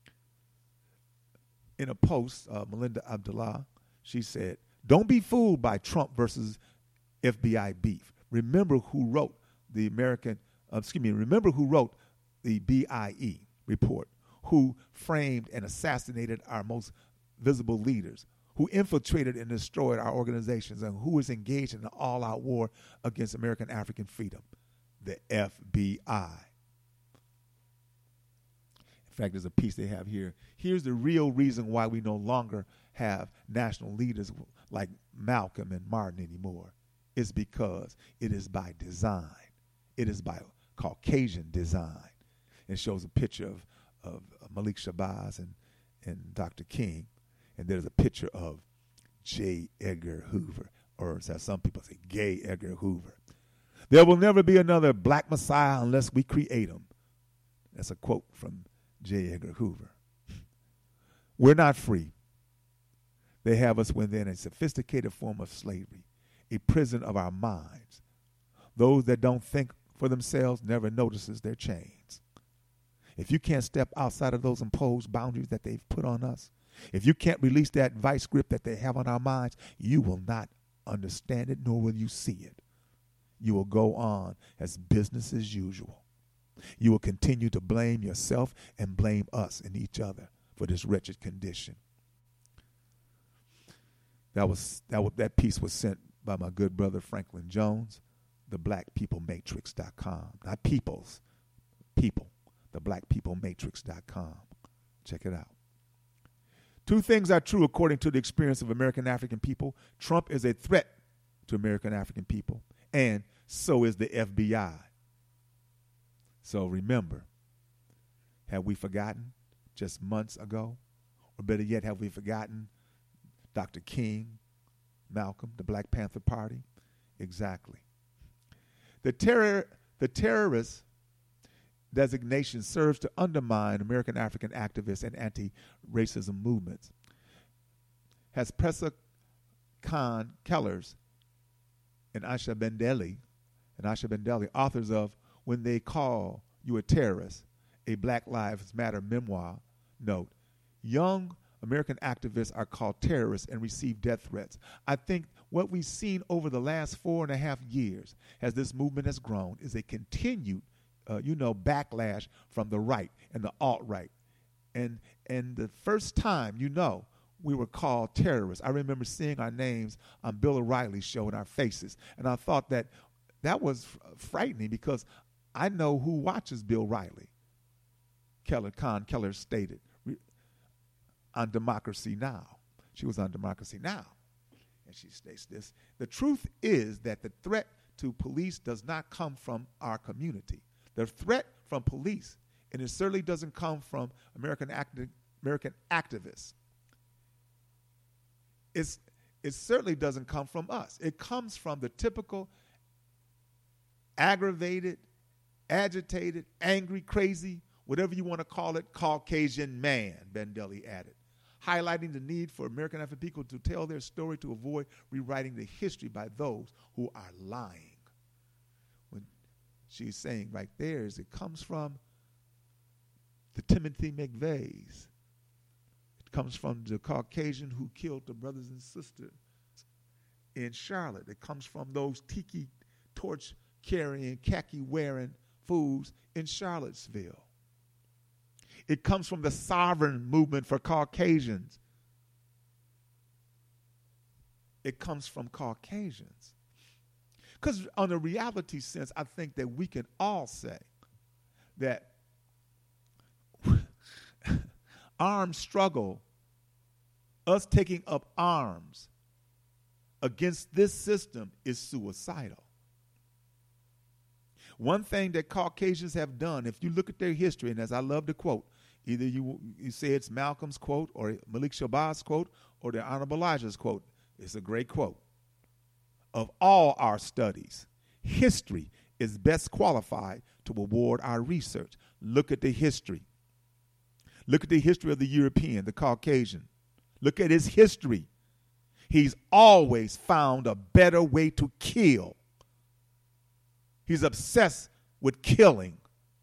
S2: In a post, uh, Melinda Abdullah, she said, "Don't be fooled by Trump versus F B I beef. Remember who wrote the American, uh, excuse me, remember who wrote the B I E report, who framed and assassinated our most visible leaders, who infiltrated and destroyed our organizations, and who is engaged in an all-out war against American African freedom, the F B I. In fact, there's a piece they have here. Here's the real reason why we no longer have national leaders like Malcolm and Martin anymore. It's because it is by design. It is by Caucasian design. It shows a picture of, of Malik Shabazz and, and Doctor King. And there's a picture of J. Edgar Hoover, or as some people say, Gay Edgar Hoover. There will never be another black Messiah unless we create him. That's a quote from J. Edgar Hoover. We're not free. They have us within a sophisticated form of slavery, a prison of our minds. Those that don't think for themselves never notices their chains. If you can't step outside of those imposed boundaries that they've put on us, if you can't release that vice grip that they have on our minds, you will not understand it, nor will you see it. You will go on as business as usual. You will continue to blame yourself and blame us and each other for this wretched condition. That was that was, that piece was sent by my good brother Franklin Jones, the black people matrix dot com. Not peoples, people, the black people matrix dot com. Check it out. Two things are true according to the experience of American African people. Trump is a threat to American African people, and so is the F B I. So remember, have we forgotten just months ago? Or better yet, have we forgotten Doctor King, Malcolm, the Black Panther Party? Exactly. The terror, the terrorist designation serves to undermine American African activists and anti-racism movements. Has Presa Khan Kellers and Aisha Bendeli, and Aisha Bendeli, authors of When They Call You a Terrorist, a Black Lives Matter memoir, note, young American activists are called terrorists and receive death threats. I think what we've seen over the last four and a half years as this movement has grown is a continued, uh, you know, backlash from the right and the alt-right. And, and the first time, you know, we were called terrorists, I remember seeing our names on Bill O'Reilly's show and our faces. And I thought that that was frightening because I know who watches Bill O'Reilly. Keller, Khan Keller stated on Democracy Now! She was on Democracy Now! And she states this: the truth is that the threat to police does not come from our community. The threat from police, and it certainly doesn't come from American acti- American activists. It's, it certainly doesn't come from us. It comes from the typical aggravated, agitated, angry, crazy, whatever you want to call it, Caucasian man, Bendeli added, highlighting the need for American African people to tell their story to avoid rewriting the history by those who are lying. What she's saying right there is it comes from the Timothy McVeighs. It comes from the Caucasian who killed the brothers and sisters in Charlotte. It comes from those tiki torch carrying, khaki wearing fools in Charlottesville. It comes from the sovereign movement for Caucasians. It comes from Caucasians. Because on a reality sense, I think that we can all say that armed struggle, us taking up arms against this system, is suicidal. One thing that Caucasians have done, if you look at their history, and as I love to quote, either you, you say it's Malcolm's quote or Malik Shabazz quote or the Honorable Elijah's quote, it's a great quote. Of all our studies, history is best qualified to award our research. Look at the history. Look at the history of the European, the Caucasian. Look at his history. He's always found a better way to kill. He's obsessed with killing.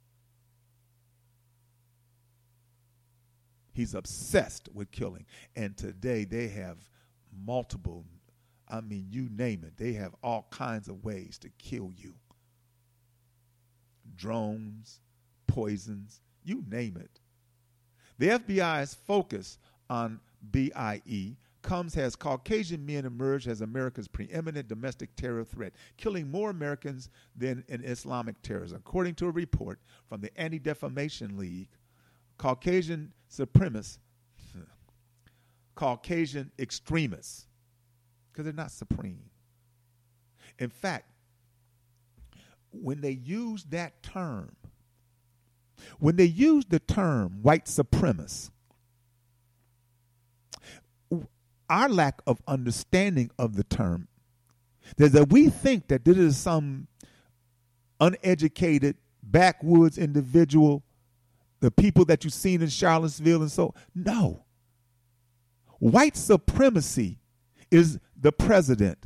S2: He's obsessed with killing. And today they have multiple, I mean, you name it. They have all kinds of ways to kill you. Drones, poisons, you name it. The F B I's focus on B I E comes as Caucasian men emerge as America's preeminent domestic terror threat, killing more Americans than in Islamic terrorism. According to a report from the Anti-Defamation League, Caucasian supremacists, Caucasian extremists, because they're not supreme. In fact, when they use that term, when they use the term white supremacist, our lack of understanding of the term is that we think that this is some uneducated backwoods individual, the people that you've seen in Charlottesville and so. No. White supremacy is the president.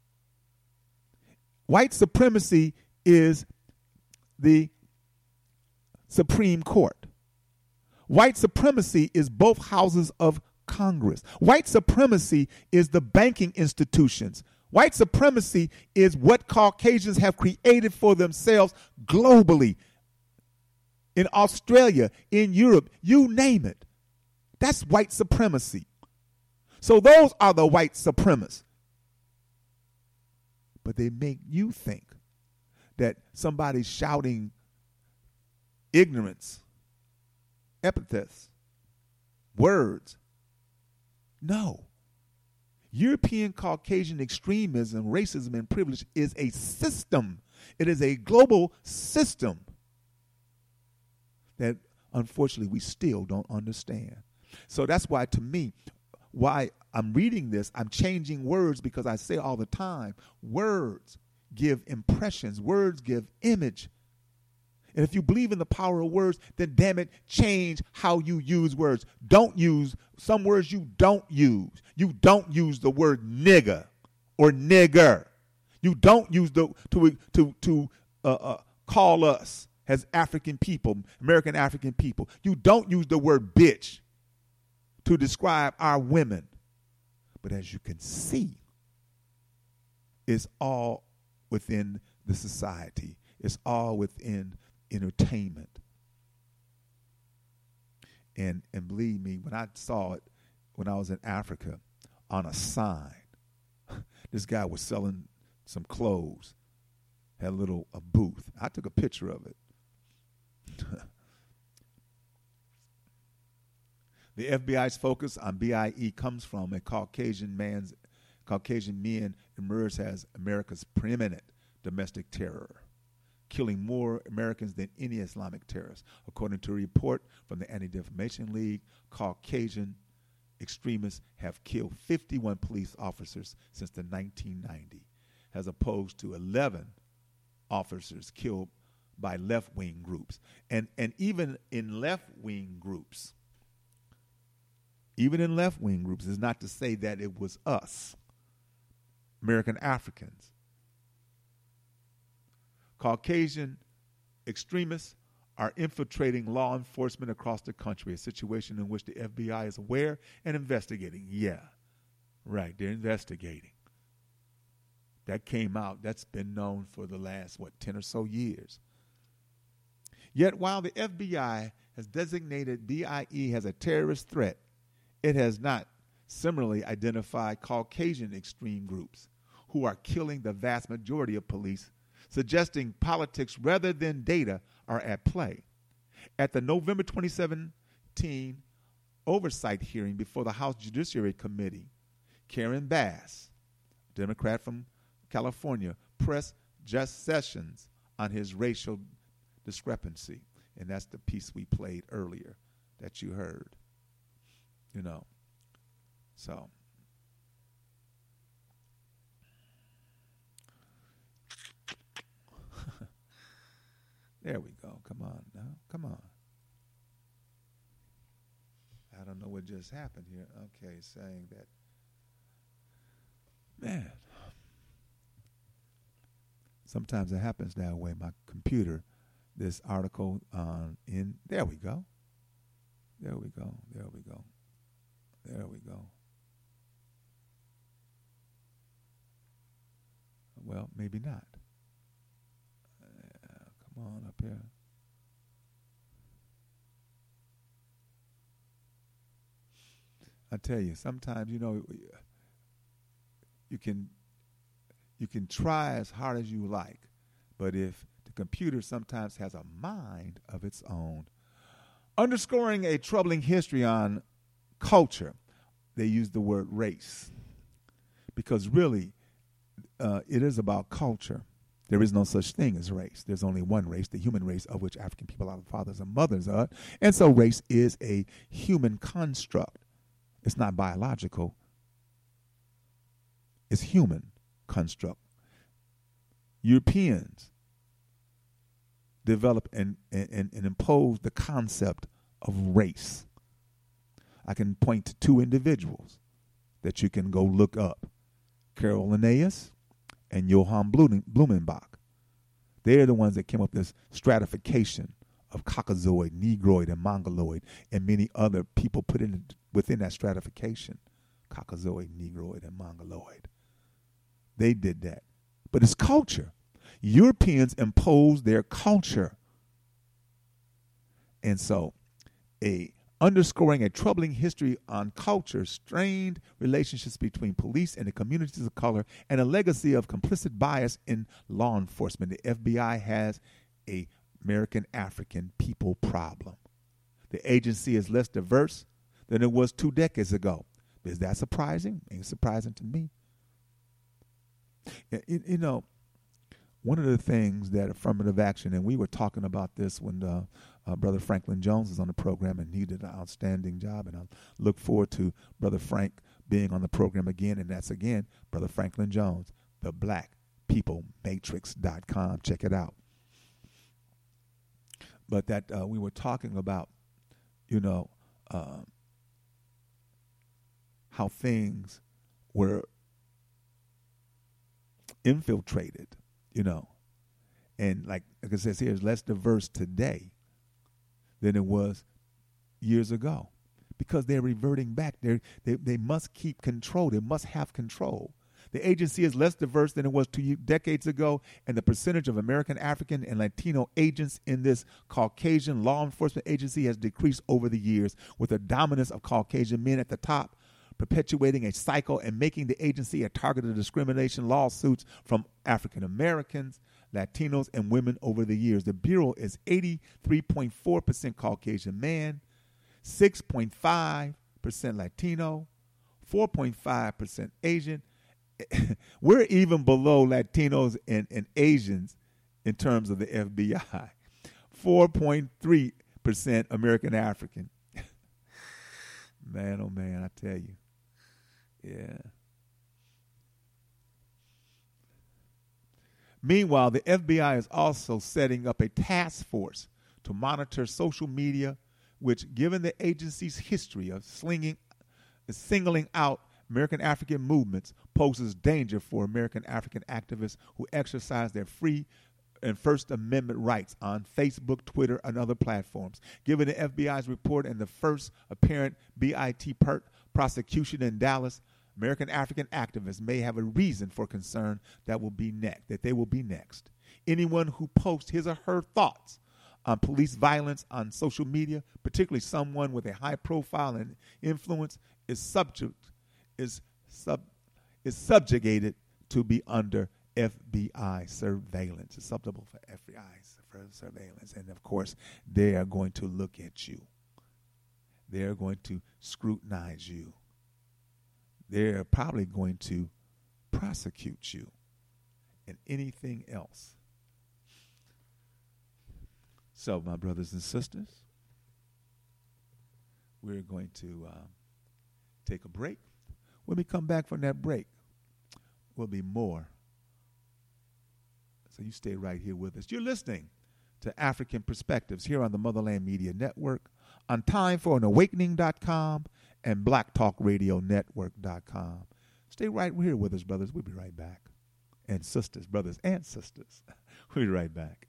S2: White supremacy is the Supreme Court. White supremacy is both houses of Congress. White supremacy is the banking institutions. White supremacy is what Caucasians have created for themselves globally. In Australia, in Europe, you name it. That's white supremacy. So those are the white supremacists. But they make you think that somebody's shouting ignorance, epithets, words. No. European Caucasian extremism, racism, and privilege is a system. It is a global system that unfortunately we still don't understand. So that's why, to me, why I'm reading this, I'm changing words, because I say all the time, words give impressions, words give image. And if you believe in the power of words, then damn it, change how you use words. Don't use some words you don't use. You don't use the word nigger or nigger. You don't use the to to to uh, uh, call us as African people, American African people. You don't use the word bitch to describe our women. But as you can see, it's all within the society. It's all within entertainment. And and believe me, when I saw it when I was in Africa on a sign, this guy was selling some clothes, had a little a booth. I took a picture of it. The F B I's focus on B I E comes from a Caucasian man's Caucasian men emerged as America's preeminent domestic terror, killing more Americans than any Islamic terrorist. According to a report from the Anti-Defamation League, Caucasian extremists have killed fifty-one police officers since the nineteen nineties, as opposed to eleven officers killed by left-wing groups. And, and even in left-wing groups, even in left-wing groups, is not to say that it was us, American Africans. Caucasian extremists are infiltrating law enforcement across the country, a situation in which the F B I is aware and investigating. Yeah, right, they're investigating. That came out, that's been known for the last, what, ten or so years. Yet while the F B I has designated B I E as a terrorist threat, it has not similarly identified Caucasian extreme groups who are killing the vast majority of police, suggesting politics rather than data are at play. At the November twenty seventeen oversight hearing before the House Judiciary Committee, Karen Bass, Democrat from California, pressed Jeff Sessions on his racial discrepancy. And that's the piece we played earlier that you heard. You know, so. There we go. Come on now. Come on. I don't know what just happened here. Okay, saying that. Man. Sometimes it happens that way. My computer, this article on in, there we go. There we go. There we go. There we go. Well, maybe not. Uh, come on up here. I tell you, sometimes, you know, you can you can try as hard as you like, but if the computer sometimes has a mind of its own. Underscoring a troubling history on culture, they use the word race, because really uh, it is about culture. There is no such thing as race. There's only one race, the human race, of which African people are the fathers and mothers of. And so race is a human construct. It's not biological. It's human construct. Europeans developed and, and, and imposed the concept of race. I can point to two individuals that you can go look up. Carol Linnaeus and Johann Blumenbach. They're the ones that came up with this stratification of Caucasoid, Negroid, and Mongoloid, and many other people put in within that stratification, Caucasoid, Negroid, and Mongoloid. They did that. But it's culture. Europeans imposed their culture. And so a underscoring a troubling history on culture, strained relationships between police and the communities of color, and a legacy of complicit bias in law enforcement. The F B I has a American African people problem. The agency is less diverse than it was two decades ago. Is that surprising? Ain't surprising to me. You, you know, one of the things that affirmative action, and we were talking about this when uh, uh, Brother Franklin Jones was on the program, and he did an outstanding job, and I look forward to Brother Frank being on the program again, and that's again Brother Franklin Jones, the black people matrix dot com. Check it out. But that uh, we were talking about, you know, uh, how things were infiltrated, you know, and like, like it says here, it's less diverse today than it was years ago, because they're reverting back. They're, they they must keep control. They must have control. The agency is less diverse than it was two decades ago, and the percentage of American, African, and Latino agents in this Caucasian law enforcement agency has decreased over the years, with a dominance of Caucasian men at the top, perpetuating a cycle and making the agency a target of discrimination lawsuits from African Americans, Latinos, and women over the years. The Bureau is eighty-three point four percent Caucasian man, six point five percent Latino, four point five percent Asian. We're even below Latinos and, and Asians in terms of the F B I. four point three percent American African. Man, oh man, I tell you. Yeah. Meanwhile, the F B I is also setting up a task force to monitor social media, which, given the agency's history of slinging, singling out American African movements, poses danger for American African activists who exercise their free and First Amendment rights on Facebook, Twitter, and other platforms. Given the F B I's report and the first apparent B I T P E R T prosecution in Dallas, American African activists may have a reason for concern that will be next, that they will be next. Anyone who posts his or her thoughts on police violence on social media, particularly someone with a high profile and influence, is subject is sub is subjugated to be under F B I surveillance. It's subject for F B I surveillance, and of course, they are going to look at you. They are going to scrutinize you. They're probably going to prosecute you, and anything else. So, my brothers and sisters, we're going to uh, take a break. When we come back from that break, will be more. So you stay right here with us. You're listening to African Perspectives here on the Motherland Media Network, on time for an awakening dot com and black talk radio network dot com. Stay right here with us, brothers. We'll be right back. And sisters, brothers and sisters. We'll be right back.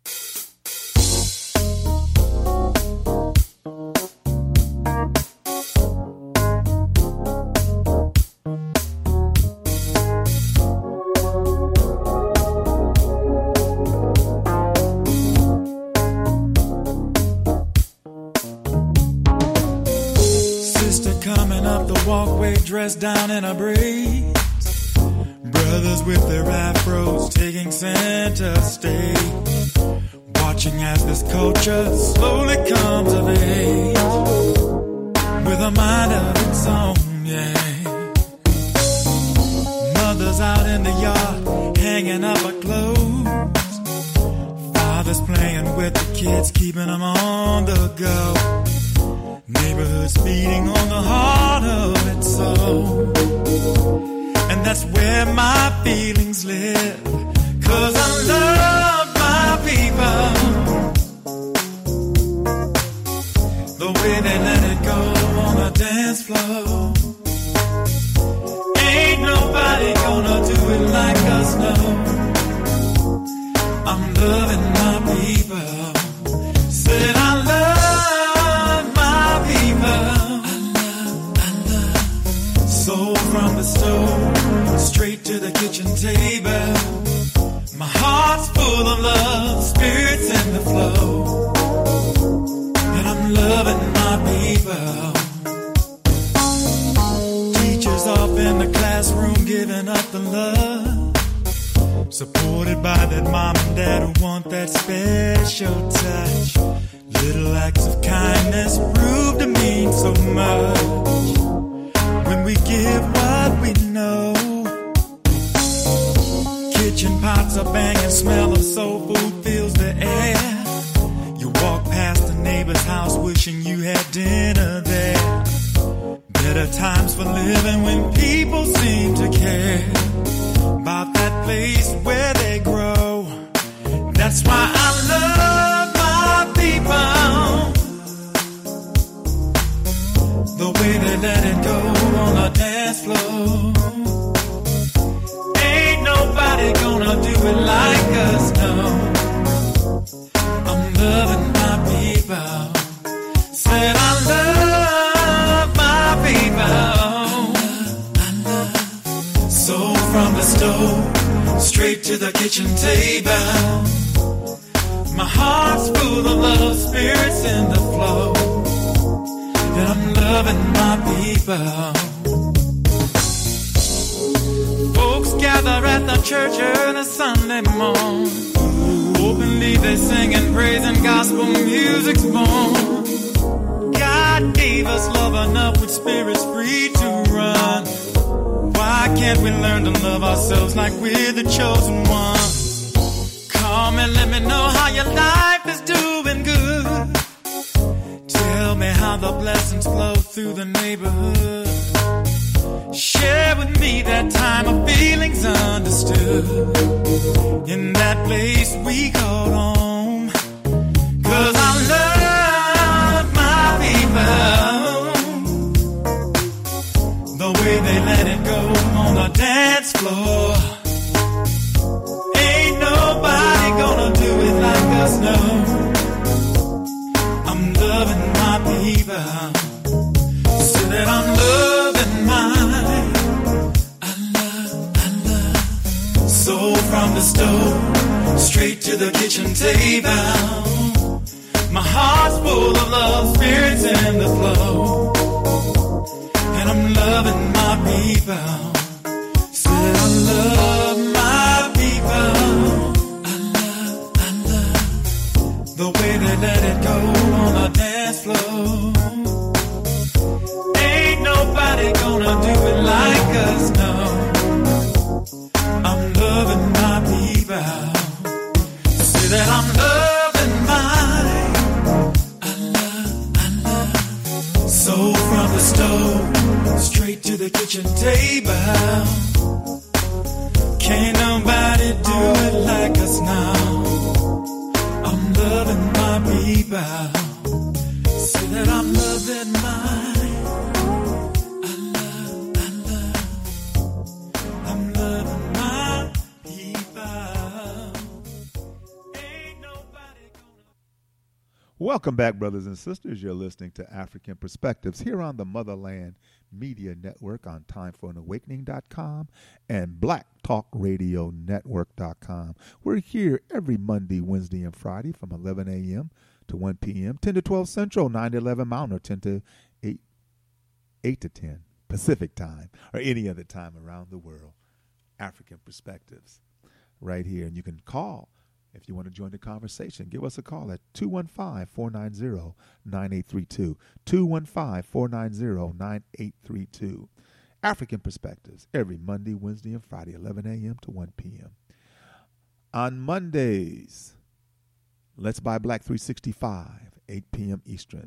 S1: Walkway dressed down in a braids, brothers with their afros taking center stage, watching as this culture slowly comes of age, with a mind of its own, yeah. Mothers out in the yard hanging up her clothes, fathers playing with the kids, keeping them on the go. Neighborhoods beating on the heart of its soul. And that's where my feelings live, 'cause I love my people, the way they let it go on the dance floor. Ain't nobody gonna do it like us, no. I'm loving my people. Said I love from the stove straight to the kitchen table. My heart's full of love, spirits in the flow, and I'm loving my people. Teachers off in the classroom giving up the love, supported by that mom and dad who want that special touch. Little acts of kindness prove to mean so much when we give what we know. Kitchen pots are banging, smell of soul food fills the air. You walk past the neighbor's house wishing you had dinner there. Better times for living when people seem to care about that place where they grow. That's why I love my people, the way they let it go on the dance floor. Ain't nobody gonna do it like us, no. I'm loving my people. Said I love my people. I love. So from the stove straight to the kitchen table, my heart's full of love, spirits in the flow, and I'm loving my people. Folks gather at the church early Sunday morn, openly they sing and praise and gospel music's born. God gave us love enough with spirits free to run. Why can't we learn to love ourselves like we're the chosen ones? Come and let me know how your life is doing good. Tell me how the blessings flow through the neighborhood. Share with me that time of feelings understood in that place we call home. 'Cause I love my people, the way they let it go on the dance floor. Ain't nobody gonna do it like us, no. I'm loving my people, so that I'm loving mine. I love, I love. So from the stove straight to the kitchen table, My heart's full of love, spirits in the flow. And I'm loving my people. Said I love my people. I love, I love the way they let it go on the dance floor. Ain't nobody gonna do it like us, no. I'm loving my people. Say that I'm loving my, I love, I love. So from the stove straight to the kitchen table. Can't nobody do it like us now. I'm loving my people. Say that I'm loving my, I love, I love. I'm loving my people. Ain't nobody gonna.
S2: Welcome back, brothers and sisters. You're listening to African Perspectives here on the Motherland Media Network on time for an awakening dot com and black talk radio network dot com. We're here every Monday, Wednesday, and Friday from eleven a.m. to one p.m., ten to twelve Central, nine to eleven Mountain, or ten to eight, eight to ten Pacific time, or any other time around the world. African Perspectives right here. And you can call if you want to join the conversation. Give us a call at two one five, four nine zero, nine eight three two, two one five, four nine zero, nine eight three two. African Perspectives every Monday, Wednesday, and Friday, eleven a.m. to one p.m. On Mondays, Let's Buy Black three sixty-five, eight p.m. Eastern.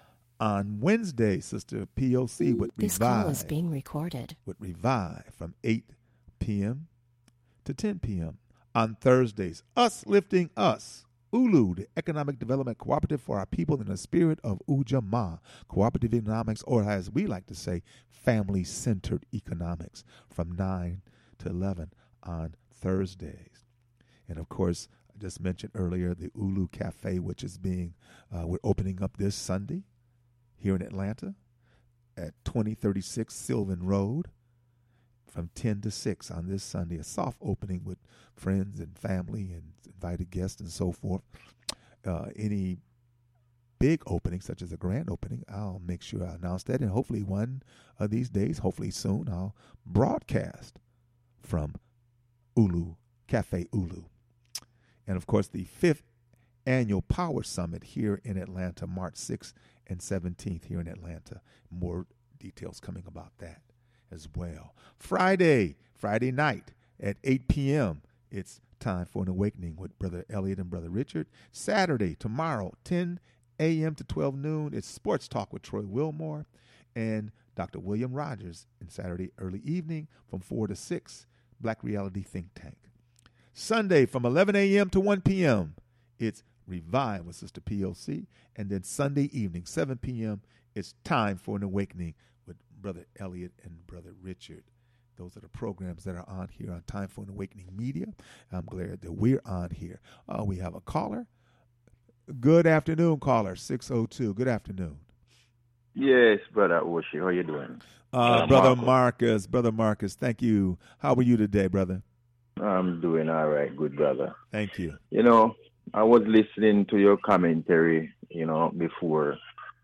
S2: On Wednesday, Sister P O C would revive.
S6: This call is being recorded.
S2: Would revive from eight p.m. to ten p.m. On Thursdays, Us Lifting Us, U L U, the Economic Development Cooperative for our people in the spirit of Ujamaa, cooperative economics, or as we like to say, family-centered economics, from nine to eleven on Thursdays. And of course, I just mentioned earlier the U L U Cafe, which is being, uh, we're opening up this Sunday here in Atlanta at twenty thirty-six Sylvan Road, from ten to six on this Sunday, a soft opening with friends and family and invited guests and so forth. Uh, any big opening, such as a grand opening, I'll make sure I announce that. And hopefully one of these days, hopefully soon, I'll broadcast from U L U, Cafe U L U. And, of course, the fifth Annual Power Summit here in Atlanta, March sixth and seventeenth here in Atlanta. More details coming about that as well. Friday, Friday night at eight p.m., it's time for an awakening with Brother Elliot and Brother Richard. Saturday, tomorrow, ten a.m. to twelve noon, it's Sports Talk with Troy Wilmore and Doctor William Rogers. And Saturday early evening from four to six, Black Reality Think Tank. Sunday from eleven a.m. to one p.m., it's Revive with Sister P O C. And then Sunday evening, seven p.m., it's Time for an Awakening with Brother Elliot and Brother Richard. Those are the programs that are on here on Time for an Awakening Media. I'm glad that we're on here. Uh, we have a caller. Good afternoon, caller, six oh two. Good afternoon.
S7: Yes, Brother Oshi. How you doing?
S2: Uh,
S7: Uh,
S2: Brother
S7: Marcus.
S2: Marcus. Brother Marcus, thank you. How are you today, brother?
S7: I'm doing all right, good brother.
S2: Thank you.
S7: You know, I was listening to your commentary, you know, before.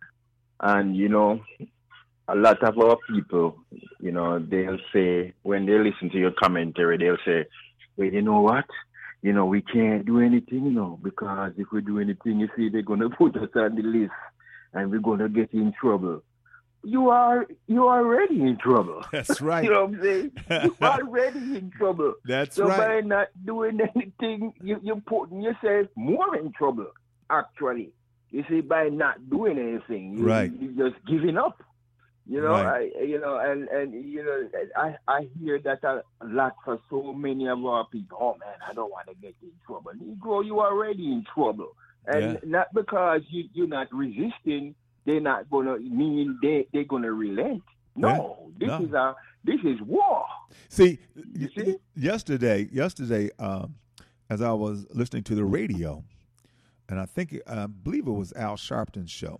S7: And, you know, a lot of our people, you know, they'll say, when they listen to your commentary, they'll say, well, you know what? You know, we can't do anything, you know, because if we do anything, you see, they're going to put us on the list and we're going to get in trouble. You are you are already in trouble.
S2: That's right.
S7: You know what I'm saying? You're already in trouble.
S2: That's
S7: so
S2: right.
S7: by not doing anything, you, you're putting yourself more in trouble, actually. You see, by not doing anything, you,
S2: Right.
S7: you're just giving up. You know,
S2: Right.
S7: I, you know, and, and you know, I, I hear that a lot for so many of our people. Oh man, I don't want to get in trouble. Negro, you are already in trouble, and
S2: Yeah.
S7: not because you you're not resisting, they're not gonna mean they they're gonna relent. No,
S2: Yeah.
S7: this
S2: No.
S7: is a this is war.
S2: See,
S7: You
S2: y-
S7: see?
S2: yesterday, yesterday, um, as I was listening to the radio, and I think I believe it was Al Sharpton's show,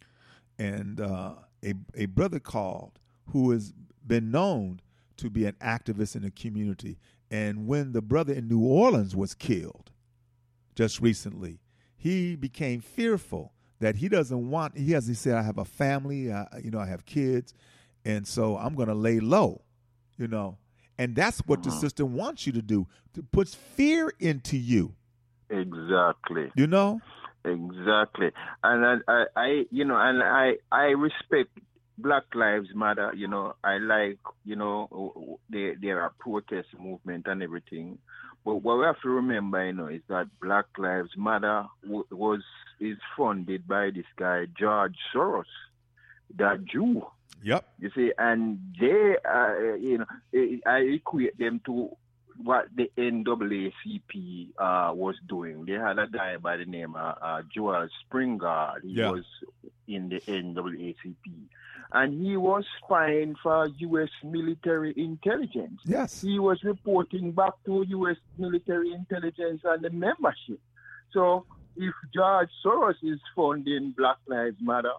S2: and uh, a a brother called who has been known to be an activist in the community, and when the brother in New Orleans was killed just recently, he became fearful that he doesn't want, he has, he said, I have a family, uh, you know, I have kids, and so I'm going to lay low, you know. And that's what the system wants you to do, to put fear into you.
S7: Exactly.
S2: You know?
S7: Exactly. And I, I, I you know, and I, I respect Black Lives Matter. You know, I like, you know, there there are protest movement and everything. But what we have to remember, you know, is that Black Lives Matter w- was is funded by this guy George Soros, that Jew.
S2: Yep.
S7: You see, and they, uh, you know, I equate them to what the N double A C P uh, was doing. They had a guy by the name of uh, Joel Springard. He
S2: yeah.
S7: was in the N double A C P. And he was spying for U S military intelligence.
S2: Yes.
S7: He was reporting back to U S military intelligence and the membership. So if George Soros is funding Black Lives Matter,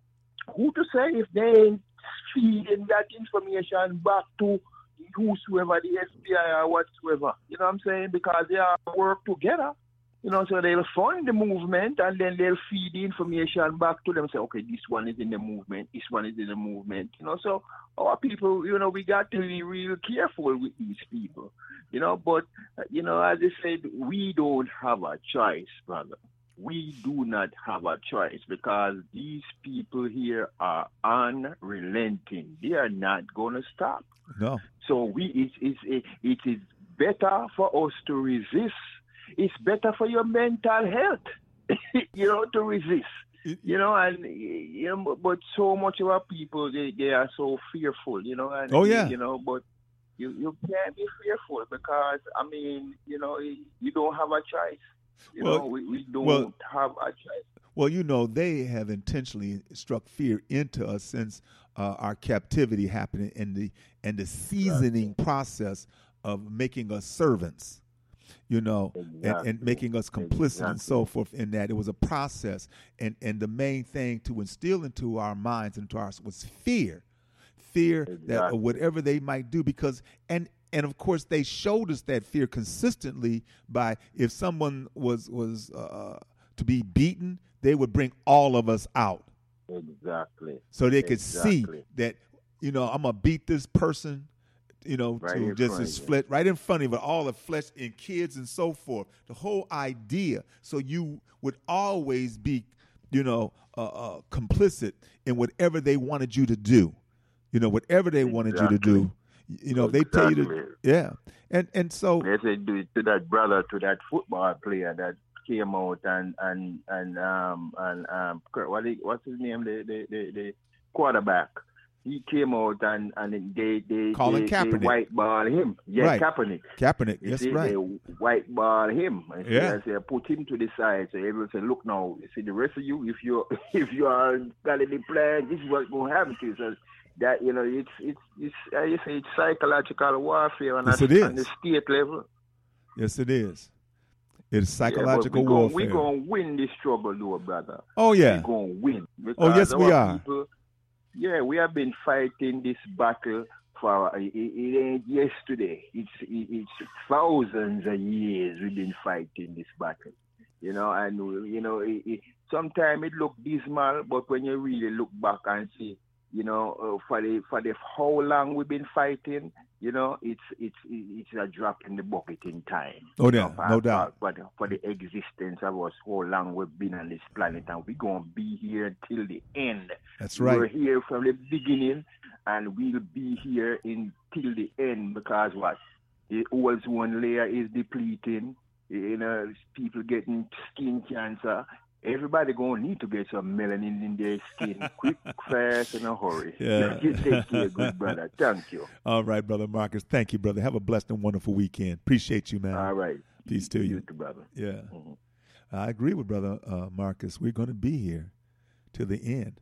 S7: who to say if they ain't feeding that information back to whosoever, the F B I or whatsoever? You know what I'm saying? Because they are work together. You know, so they'll fund the movement and then they'll feed the information back to them. Say, okay, this one is in the movement, this one is in the movement. You know, so our people, you know, we got to be real careful with these people. You know, but, you know, as I said, we don't have a choice, brother. We do not have a choice because these people here are unrelenting. They are not going to stop.
S2: No.
S7: So we, it, it, it, it is better for us to resist. It's better for your mental health, you know, to resist. You know, and you know, but so much of our people, they, they are so fearful, you know. And,
S2: oh yeah.
S7: You know, but you, you can't be fearful because I mean, you know, you don't have a choice. You
S2: well,
S7: know, we, we don't
S2: well,
S7: have a choice.
S2: Well, you know, they have intentionally struck fear into us since uh, our captivity happened and the and the seasoning right. process of making us servants. You know, exactly. and, and making us complicit exactly. and so forth in that. It was a process. And, and the main thing to instill into our minds and into ours was fear. Fear exactly. that uh, whatever they might do, because, and and of course, they showed us that fear consistently by if someone was, was uh, to be beaten, they would bring all of us out.
S7: Exactly.
S2: So they could
S7: exactly.
S2: see that, you know, I'm going to beat this person. You know,
S7: right
S2: to just his flesh, right in front of it, all the flesh and kids and so forth. The whole idea. So you would always be, you know, uh, uh, complicit in whatever they wanted you to do. You know, whatever they wanted exactly. you to do. You know,
S7: exactly.
S2: they tell you to, yeah. And and so
S7: they say do it to that brother, to that football player that came out and and and um and um what what's his name? The the the, the quarterback. He came out and, and they they,
S2: Colin
S7: they,
S2: Kaepernick.
S7: they white ball him. Yeah,
S2: right.
S7: Kaepernick.
S2: Kaepernick,
S7: you
S2: yes,
S7: see,
S2: right.
S7: They white ball him. And
S2: yeah.
S7: Say, put him to the side. So everyone say, look now, you see the rest of you, if you if you are Galilee playing, this is what's gonna happen to you. So that you know, it's it's it's I you say it's psychological warfare on,
S2: yes,
S7: a,
S2: it is.
S7: on the state level.
S2: Yes, it is. It's psychological
S7: yeah,
S2: warfare.
S7: We're gonna win this struggle, though, brother.
S2: Oh yeah.
S7: We're gonna win.
S2: Oh yes, we are.
S7: People, Yeah, we have been fighting this battle for it, it ain't yesterday. It's it, it's thousands of years we've been fighting this battle. You know, and you know, it, it, sometimes it look dismal, but when you really look back and see, you know, uh, for the for the how long we've been fighting, you know, it's it's it's a drop in the bucket in time.
S2: Oh yeah,
S7: know,
S2: no doubt.
S7: But for the existence of us, how long we've been on this planet, and we're gonna be here till the end.
S2: That's right.
S7: We're here from the beginning, and we'll be here until the end because what? The ozone layer is depleting. You know, people getting skin cancer. Everybody gonna need to get some melanin in their skin, quick, fast, in a hurry.
S2: Yeah.
S7: You take care, good brother. Thank you.
S2: All right, brother Marcus. Thank you, brother. Have a blessed and wonderful weekend. Appreciate you, man.
S7: All right.
S2: Peace to you,
S7: you too, brother.
S2: Yeah,
S7: mm-hmm.
S2: I agree with brother uh, Marcus. We're going to be here till the end.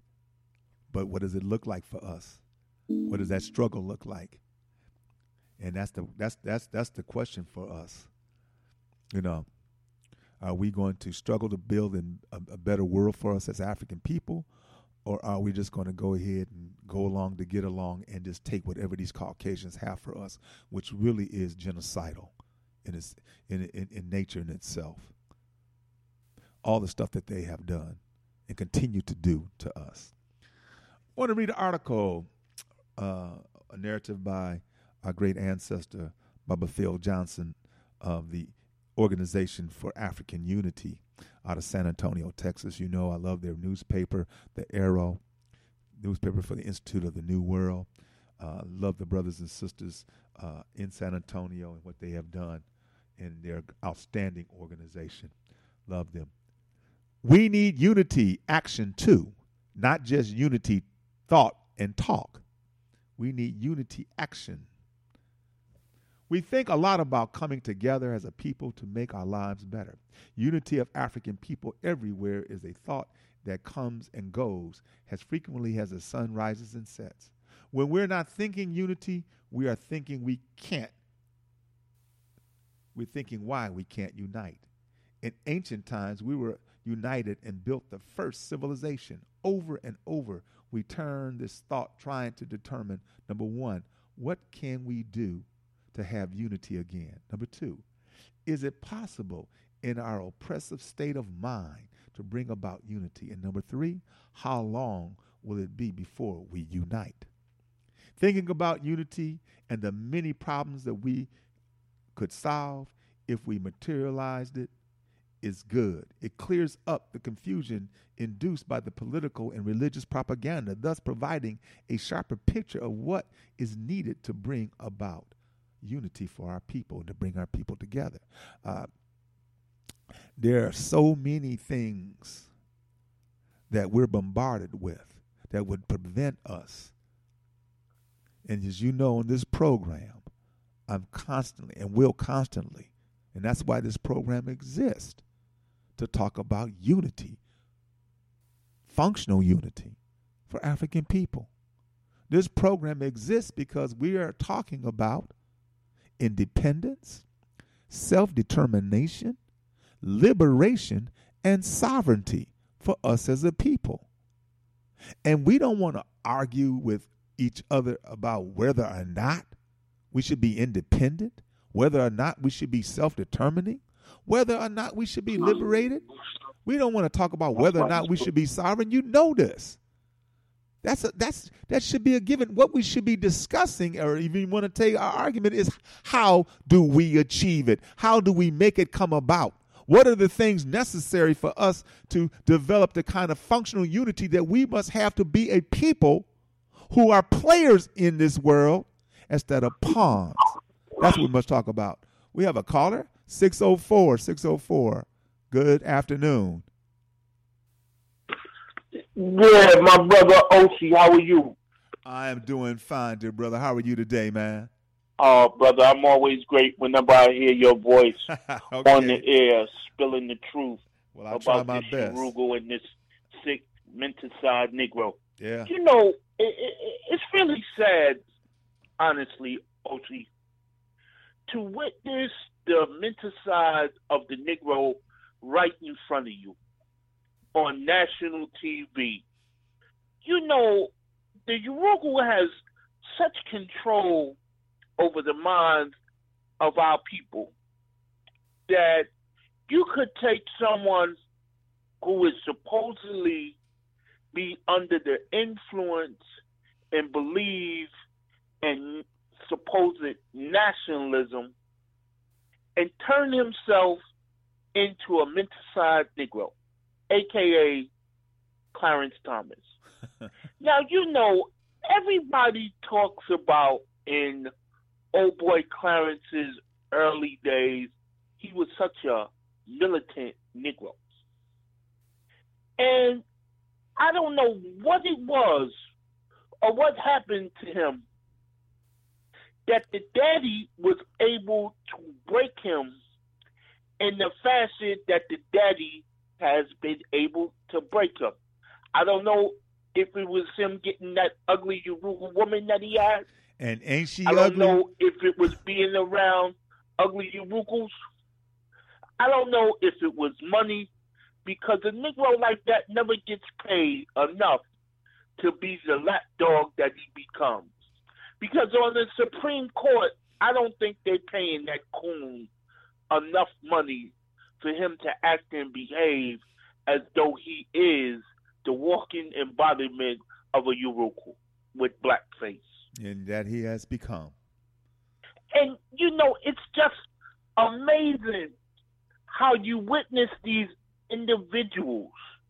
S2: But what does it look like for us? What does that struggle look like? And that's the that's that's that's the question for us. You know. Are we going to struggle to build an, a, a better world for us as African people, or are we just going to go ahead and go along to get along and just take whatever these Caucasians have for us, which really is genocidal in its, in, in, in nature in itself? all the stuff that they have done and continue to do to us. I want to read an article, uh, a narrative by our great ancestor, Bubba Phil Johnson, of the Organization for African Unity out of San Antonio, Texas. You know, I love their newspaper, The Arrow, newspaper for the Institute of the New World. Uh, love the brothers and sisters uh, in San Antonio and what they have done in their outstanding organization. Love them. We need unity action too, not just unity thought and talk. We need unity action. We think a lot about coming together as a people to make our lives better. Unity of African people everywhere is a thought that comes and goes as frequently as the sun rises and sets. When we're not thinking unity, we are thinking we can't. We're thinking why we can't unite. In ancient times, we were united and built the first civilization. Over and over, we turn this thought trying to determine, number one, what can we do to have unity again? Number two, is it possible in our oppressive state of mind to bring about unity? And number three, how long will it be before we unite? Thinking about unity and the many problems that we could solve if we materialized it is good. It clears up the confusion induced by the political and religious propaganda, thus providing a sharper picture of what is needed to bring about unity for our people, to bring our people together. Uh, there are so many things that we're bombarded with that would prevent us. And as you know, in this program, I'm constantly and will constantly, and that's why this program exists, to talk about unity, functional unity for African people. This program exists because we are talking about independence, self-determination, liberation, and sovereignty for us as a people. And we don't want to argue with each other about whether or not we should be independent, whether or not we should be self-determining, whether or not we should be liberated. We don't want to talk about whether or not we should be sovereign. You know this. That's a, that's that should be a given. What we should be discussing, or even want to take our argument, is how do we achieve it? How do we make it come about? What are the things necessary for us to develop the kind of functional unity that we must have to be a people who are players in this world instead of pawns? That's what we must talk about. We have a caller, six oh four, six oh four. Good afternoon.
S6: Yeah, my brother Ochi, how are you?
S2: I am doing fine, dear brother. How are you today, man?
S6: Oh, uh, brother, I'm always great whenever I hear your voice
S2: okay.
S6: on the air, spilling the truth
S2: well, I'll
S6: about
S2: try my
S6: this
S2: best.
S6: Urugu and this sick, menticide Negro.
S2: Yeah.
S6: You know, it, it, it's really sad, honestly, Ochi, to witness the menticide of the Negro right in front of you on national T V. You know, the Urugu has such control over the minds of our people that you could take someone who is supposedly be under the influence and believe in supposed nationalism and turn himself into a menticide Negro, a k a. Clarence Thomas. Now, you know, everybody talks about in old boy Clarence's early days, he was such a militant Negro. And I don't know what it was or what happened to him that the daddy was able to break him in the fashion that the daddy has been able to break him. I don't know if it was him getting that ugly Urugu woman that he had.
S2: And ain't she
S6: I don't
S2: ugly?
S6: know if it was being around ugly Urugus. I don't know if it was money, because a Negro like that never gets paid enough to be the lapdog that he becomes. Because on the Supreme Court, I don't think they're paying that coon enough money for him to act and behave as though he is the walking embodiment of a Uruku with blackface.
S2: And that he has become.
S6: And, you know, it's just amazing how you witness these individuals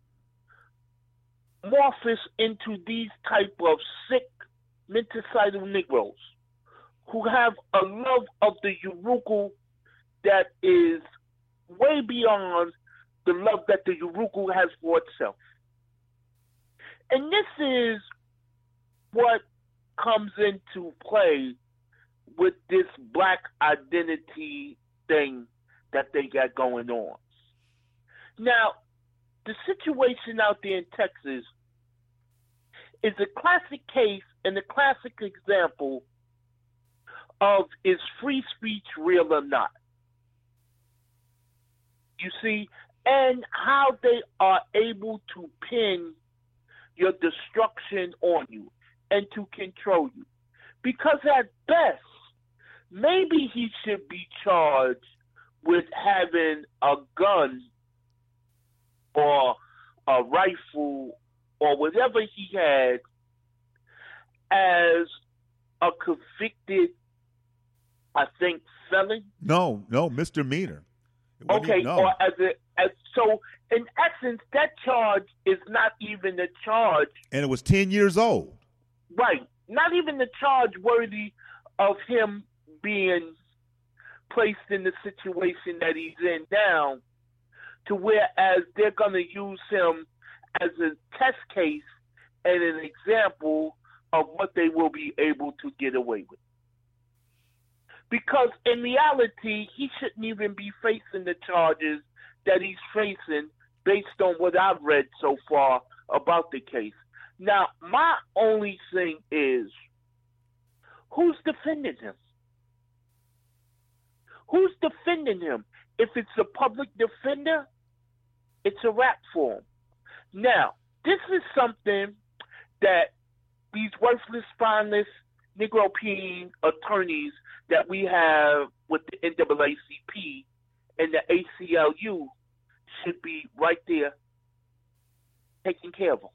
S6: morph into these type of sick, mental Negroes who have a love of the Uruku that is way beyond the love that the Uruku has for itself. And this is what comes into play with this black identity thing that they got going on. Now, the situation out there in Texas is a classic case and a classic example of is free speech real or not? You see, and how they are able to pin your destruction on you and to control you. Because at best, maybe he should be charged with having a gun or a rifle or whatever he had as a convicted, I think, felon.
S2: No, no, misdemeanor.
S6: Okay,
S2: no.
S6: or as a as, so in essence, that charge is not even a charge.
S2: And it was ten years old.
S6: Right. Not even the charge worthy of him being placed in the situation that he's in now, to whereas they're going to use him as a test case and an example of what they will be able to get away with. Because in reality, he shouldn't even be facing the charges that he's facing based on what I've read so far about the case. Now, my only thing is, who's defending him? Who's defending him? If it's a public defender, it's a rap for him. Now, this is something that these worthless, spineless, Negro-peeing attorneys that we have with the N double A C P and the A C L U should be right there taking care of them.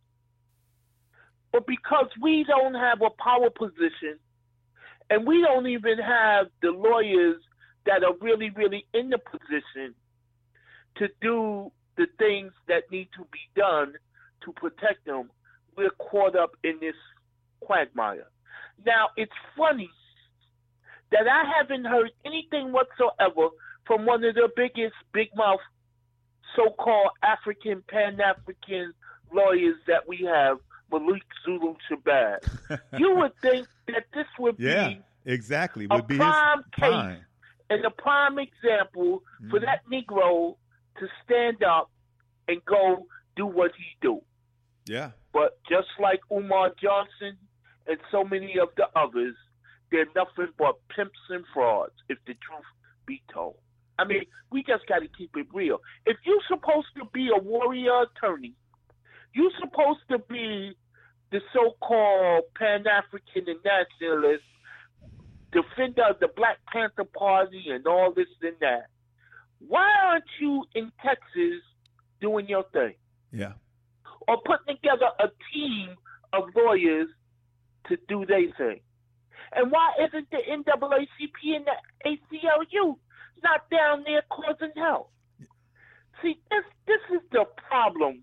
S6: But because we don't have a power position and we don't even have the lawyers that are really, really in the position to do the things that need to be done to protect them, we're caught up in this quagmire. Now, it's funny that I haven't heard anything whatsoever from one of the biggest big mouth so-called African, Pan-African lawyers that we have, Malik Zulu Shabazz. You would think that this would
S2: yeah,
S6: be
S2: exactly.
S6: a
S2: Would be
S6: prime
S2: his
S6: case
S2: prime.
S6: and a prime example mm-hmm. for that Negro to stand up and go do what he do.
S2: Yeah.
S6: But just like Umar Johnson and so many of the others, they're nothing but pimps and frauds, if the truth be told. I mean, we just got to keep it real. If you're supposed to be a warrior attorney, you're supposed to be the so-called Pan-African and nationalist, defender of the Black Panther Party and all this and that. Why aren't you in Texas doing your thing?
S2: Yeah.
S6: Or putting together a team of lawyers to do their thing? And why isn't the N double A C P and the A C L U not down there causing hell? See, this this is the problem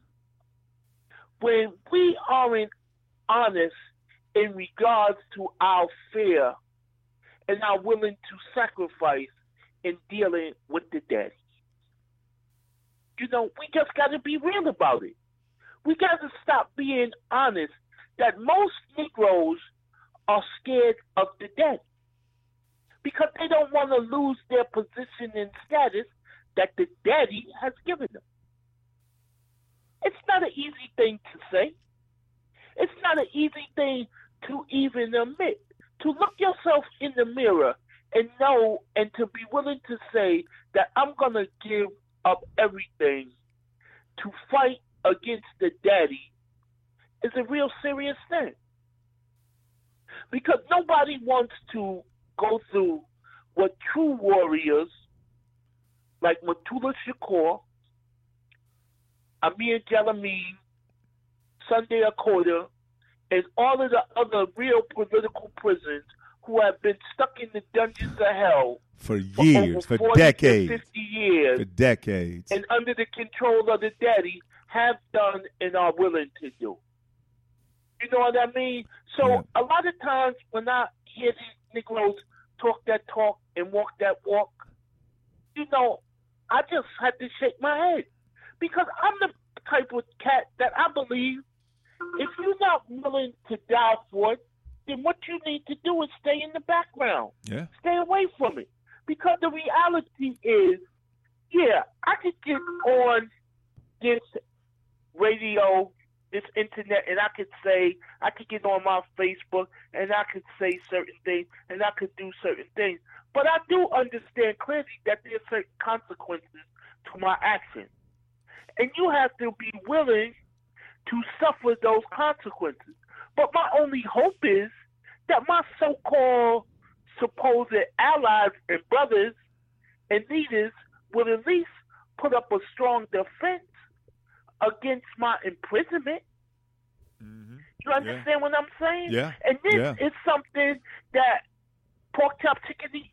S6: when we aren't honest in regards to our fear and are willing to sacrifice in dealing with the daddy. You know, we just got to be real about it. We got to stop being honest that most Negroes are scared of the daddy because they don't want to lose their position and status that the daddy has given them. It's not an easy thing to say. It's not an easy thing to even admit. To look yourself in the mirror and know and to be willing to say that I'm going to give up everything to fight against the daddy is a real serious thing. Because nobody wants to go through what true warriors like Mutula Shakur, Amir Jalamin, Sunday Akota, and all of the other real political prisoners who have been stuck in the dungeons of hell
S2: for years, for, for decades,
S6: fifty years,
S2: for decades,
S6: and under the control of the daddy, have done and are willing to do. You know what I mean? So
S2: yeah.
S6: a lot of times when I hear these Negroes talk that talk and walk that walk, you know, I just had to shake my head because I'm the type of cat that I believe if you're not willing to die for it, then what you need to do is stay in the background.
S2: Yeah.
S6: Stay away from it. Because the reality is, yeah, I could get on this radio, this internet, and I could say, I could get on my Facebook, and I could say certain things, and I could do certain things. But I do understand clearly that there are certain consequences to my actions. And you have to be willing to suffer those consequences. But my only hope is that my so-called supposed allies and brothers and leaders will at least put up a strong defense against my imprisonment.
S2: Mm-hmm.
S6: You understand
S2: yeah.
S6: what I'm saying?
S2: Yeah.
S6: And this
S2: yeah.
S6: is something that Pork Chop Chicken Eating,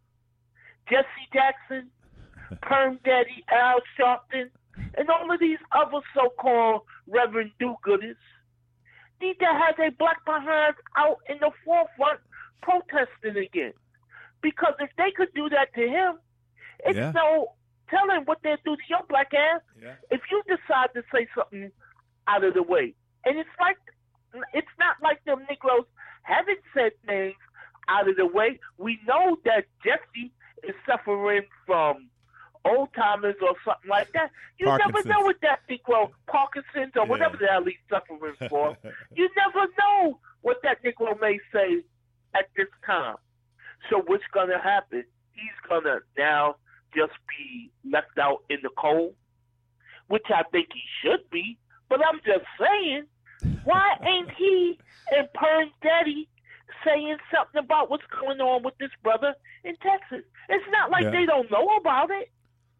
S6: Jesse Jackson, Perm Daddy, Al Sharpton, and all of these other so-called Reverend do-gooders need to have their black behinds out in the forefront protesting again. Because if they could do that to him, it's
S2: yeah.
S6: no telling what they'll do to your black ass
S2: yeah.
S6: if you decide to say something out of the way. And it's like, it's not like them Negroes haven't said things out of the way. We know that Jesse is suffering from old timers or something like that. You never know what that Negro, Parkinson's or
S2: yeah.
S6: whatever the hell he's suffering for. You never know what that Negro may say at this time. So what's going to happen? He's going to now just be left out in the cold, which I think he should be. But I'm just saying, why ain't he and Pern's daddy saying something about what's going on with this brother in Texas? It's not like
S2: yeah.
S6: they don't know about it.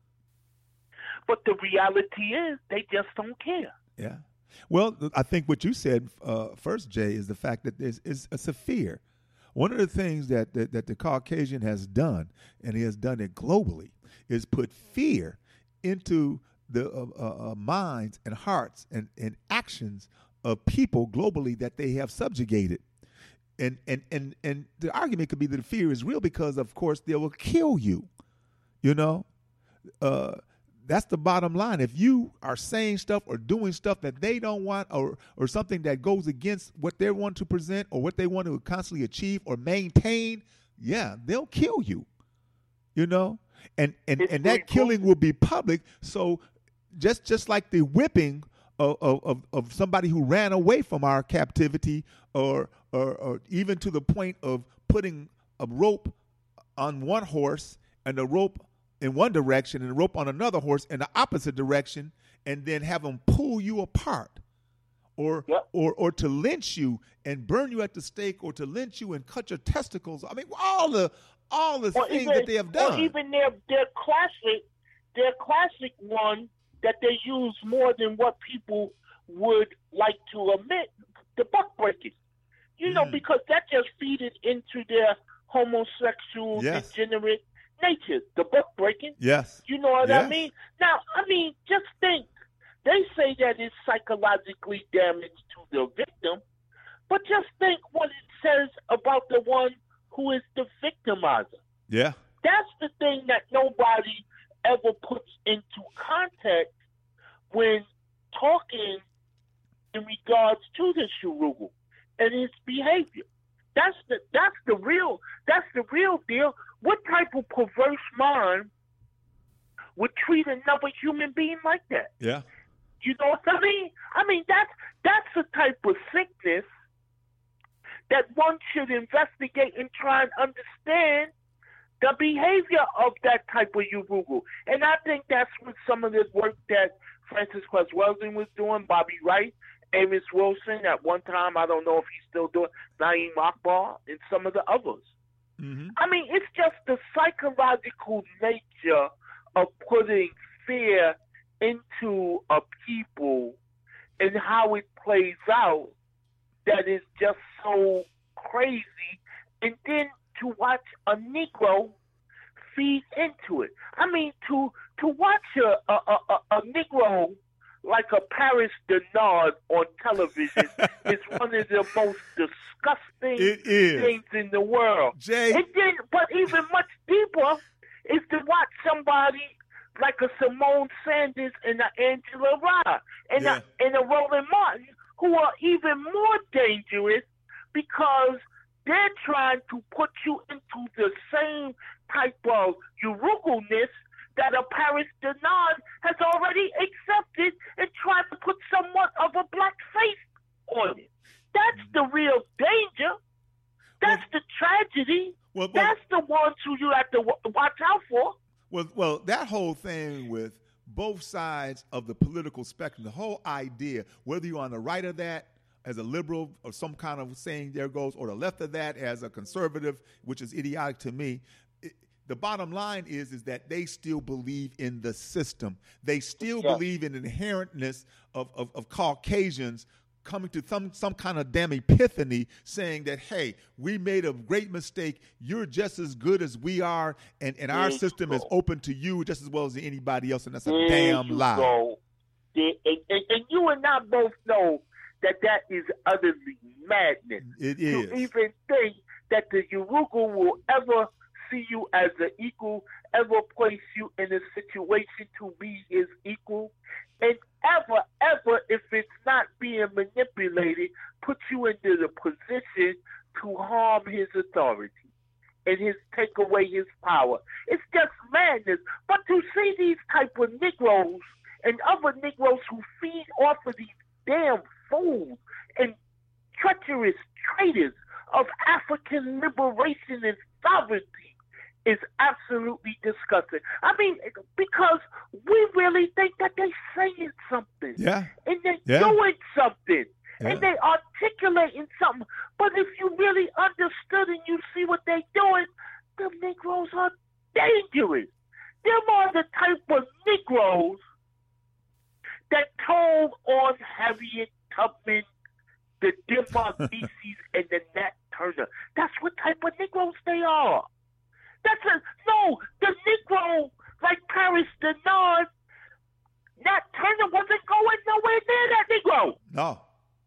S6: But the reality is they just don't care.
S2: Yeah. Well, I think what you said uh, first, Jay, is the fact that there's is it's a fear. One of the things that, that that the Caucasian has done, and he has done it globally, is put fear into the uh, uh, minds and hearts and, and actions of people globally that they have subjugated. And, and and and the argument could be that the fear is real because, of course, they will kill you. You know, uh, that's the bottom line. If you are saying stuff or doing stuff that they don't want, or or something that goes against what they want to present or what they want to constantly achieve or maintain, yeah, they'll kill you. You know, and and, and that killing will be public. So just just like the whipping of of, of somebody who ran away from our captivity, or, or or even to the point of putting a rope on one horse and a rope in one direction and a rope on another horse in the opposite direction, and then have them pull you apart, or
S6: yep.
S2: or or to lynch you and burn you at the stake, or to lynch you and cut your testicles. I mean, all the all the
S6: or
S2: things
S6: even,
S2: that they have done.
S6: Or even their their classic their classic one that they use more than what people would like to admit, the buck breaking. You know,
S2: mm.
S6: because that just feeded into their homosexual,
S2: yes.
S6: degenerate nature, the buck breaking.
S2: Yes.
S6: You know what
S2: yes.
S6: I mean? Now, I mean, just think. They say that it's psychologically damaged to the victim, but just think what it says about the one who is the victimizer.
S2: Yeah.
S6: That's the thing that nobody ever puts into context when talking in regards to the Shurugu and his behavior. That's the that's the real that's the real deal. What type of perverse mind would treat another human being like that?
S2: Yeah.
S6: You know what I mean? I mean that's that's the type of sickness that one should investigate and try and understand the behavior of that type of Urugu. And I think that's what some of the work that Francis Cress Welsing was doing, Bobby Wright, Amos Wilson, at one time, I don't know if he's still doing, Naeem Akbar, and some of the others.
S2: Mm-hmm.
S6: I mean, it's just the psychological nature of putting fear into a people and how it plays out that is just so crazy. And then to watch a Negro feed into it. I mean, to to watch a, a, a, a Negro like a Paris Denard on television is one of the most disgusting
S2: it is.
S6: things in the world.
S2: Jay.
S6: And then, but even much deeper is to watch somebody like a Simone Sanders and a Angela Rye and,
S2: Yeah.
S6: a, and a Roland Martin, who are even more dangerous because they're trying to put you into the same type of Uruguayness that a Paris Denard has already accepted and tried to put somewhat of a black face on it. That's the real danger. That's
S2: Well-
S6: the tragedy.
S2: Well, well,
S6: That's the ones who you have to wa- watch out for.
S2: well, well, that whole thing with both sides of the political spectrum, the whole idea, whether you're on the right of that as a liberal or some kind of saying there goes, or the left of that as a conservative, which is idiotic to me, it, the bottom line is is that they still believe in the system. They still
S6: Yeah.
S2: believe in the inherentness of, of, of Caucasians coming to some, some kind of damn epiphany saying that, hey, we made a great mistake. You're just as good as we are, and, and our
S6: There you
S2: system is
S6: go.
S2: open to you just as well as anybody else, and that's a
S6: There
S2: damn
S6: you
S2: lie.
S6: go. There- and, and, and you and I both know that that is utterly madness.
S2: It
S6: To
S2: is.
S6: even think that the Urugu will ever see you as an equal, ever place you in a situation to be his equal, and ever, ever, if it's not being manipulated, put you into the position to harm his authority and his take away his power. It's just madness. But to see these type of Negroes and other Negroes who feed off of these damn fools and treacherous traitors of African liberation and sovereignty is absolutely disgusting. I mean, because we really think that they're saying something.
S2: Yeah.
S6: And they're
S2: Yeah.
S6: doing something.
S2: Yeah.
S6: And they articulating something. But if you really understood and you see what they're doing, the Negroes are dangerous. Them are the type of Negroes that told on Harriet Tubman, the Denmark Macy's, and the Nat Turner. That's what type of Negroes they are. That's a no. The Negro like Paris Denard, Nat Turner wasn't going nowhere near that Negro.
S2: No.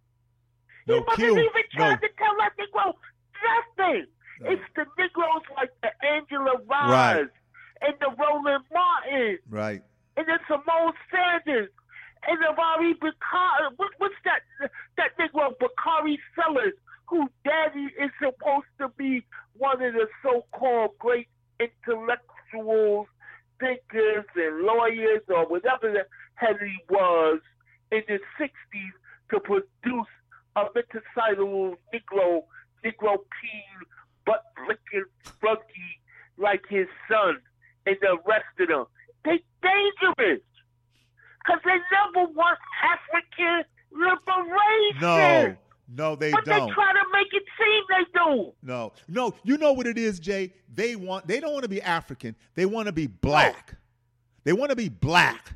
S6: He
S2: No,
S6: wasn't
S2: kill.
S6: even
S2: No.
S6: trying to tell that Negro nothing.
S2: No.
S6: It's the Negroes like the Angela Rye
S2: Right.
S6: and the Roland Martin
S2: Right.
S6: and the Simone Sanders and the Bobby Bakari. What, what's that? That Negro Bakari Sellers, whose daddy is supposed to be one of the so-called great intellectuals, thinkers, and lawyers, or whatever the hell he was in the sixties to produce a metacidal Negro, Negro peen, butt-licking flunky like his son and the rest of them. They dangerous because they never want African liberation.
S2: No. No, they
S6: but
S2: don't.
S6: they try to make it seem they do.
S2: No, no. You know what it is, Jay? They want. They don't want to be African. They want to be black. They want to be black.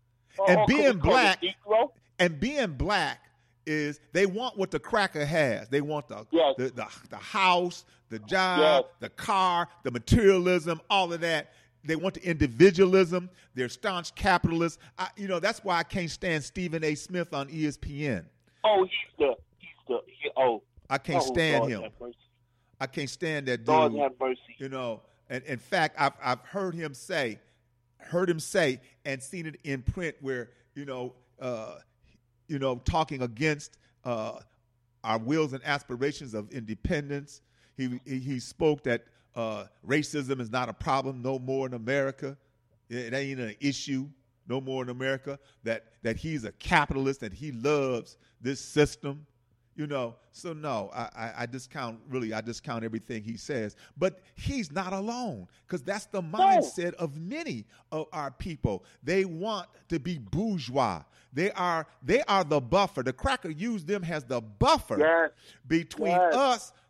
S2: And
S6: Or could
S2: being
S6: we call
S2: black-
S6: it Negro?
S2: And being black is they want what the cracker has. They want the
S6: Yes.
S2: the, the, the house, the job,
S6: Yes.
S2: the car, the materialism, all of that. They want the individualism. They're staunch capitalists. I, you know, that's why I can't stand Stephen A. Smith on E S P N.
S6: Oh, he's the, he's the, he, oh.
S2: I can't
S6: oh,
S2: stand
S6: Lord
S2: him.
S6: have mercy.
S2: I can't stand that dude.
S6: Lord have mercy.
S2: You know, and in fact, I've I've heard him say, heard him say, and seen it in print where you know, uh, you know, talking against uh, our wills and aspirations of independence. He he, he spoke that uh, racism is not a problem no more in America. It ain't an issue no more in America. That that he's a capitalist and he loves this system. You know, so no, I, I, I discount, really, I discount everything he says. But he's not alone, because that's the mindset of many of our people. They want to be bourgeois. They are they are the buffer. The cracker used them as the buffer
S6: Yes.
S2: between
S6: Yes.
S2: us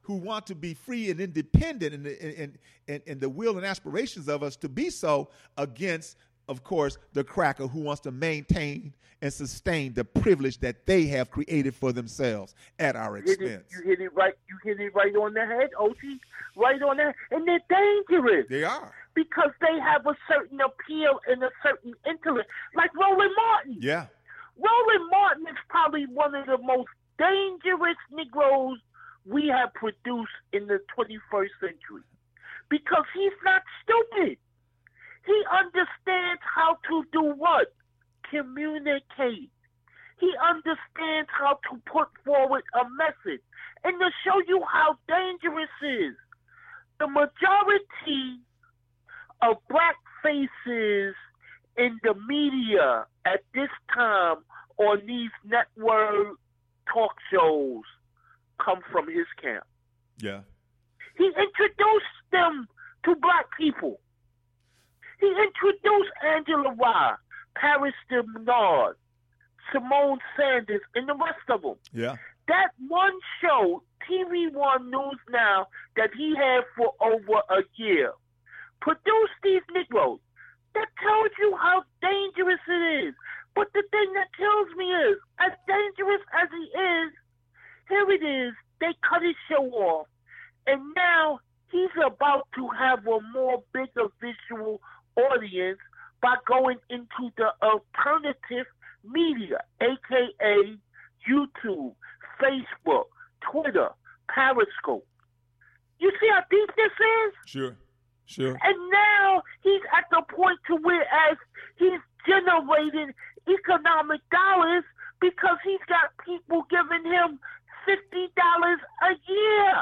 S2: who want to be free and independent and, and, and, and the will and aspirations of us to be so against, of course, the cracker who wants to maintain and sustain the privilege that they have created for themselves at our
S6: You hit
S2: expense.
S6: it, you hit it right. You hit it right on the head, O G. Right on the head, and they're dangerous.
S2: They are.
S6: Because they have a certain appeal and a certain intellect, like Roland Martin.
S2: Yeah.
S6: Roland Martin is probably one of the most dangerous Negroes we have produced in the twenty-first century, because he's not stupid. He understands how to do what? Communicate. He understands how to put forward a message. And to show you how dangerous it is, the majority of black faces in the media at this time on these network talk shows come from his camp.
S2: Yeah.
S6: He introduced them to black people. He introduced Angela Rye, Paris Denard, Simone Sanders, and the rest of them.
S2: Yeah.
S6: That one show, T V One News Now, that he had for over a year, produced these Negroes. That tells you how dangerous it is. But the thing that kills me is, as dangerous as he is, here it is, they cut his show off, and now he's about to have a more bigger visual audience by going into the alternative media, aka YouTube, Facebook, Twitter, Periscope. You see how deep this is?
S2: Sure. Sure.
S6: And now he's at the point to where as he's generating economic dollars because he's got people giving him fifty dollars a year.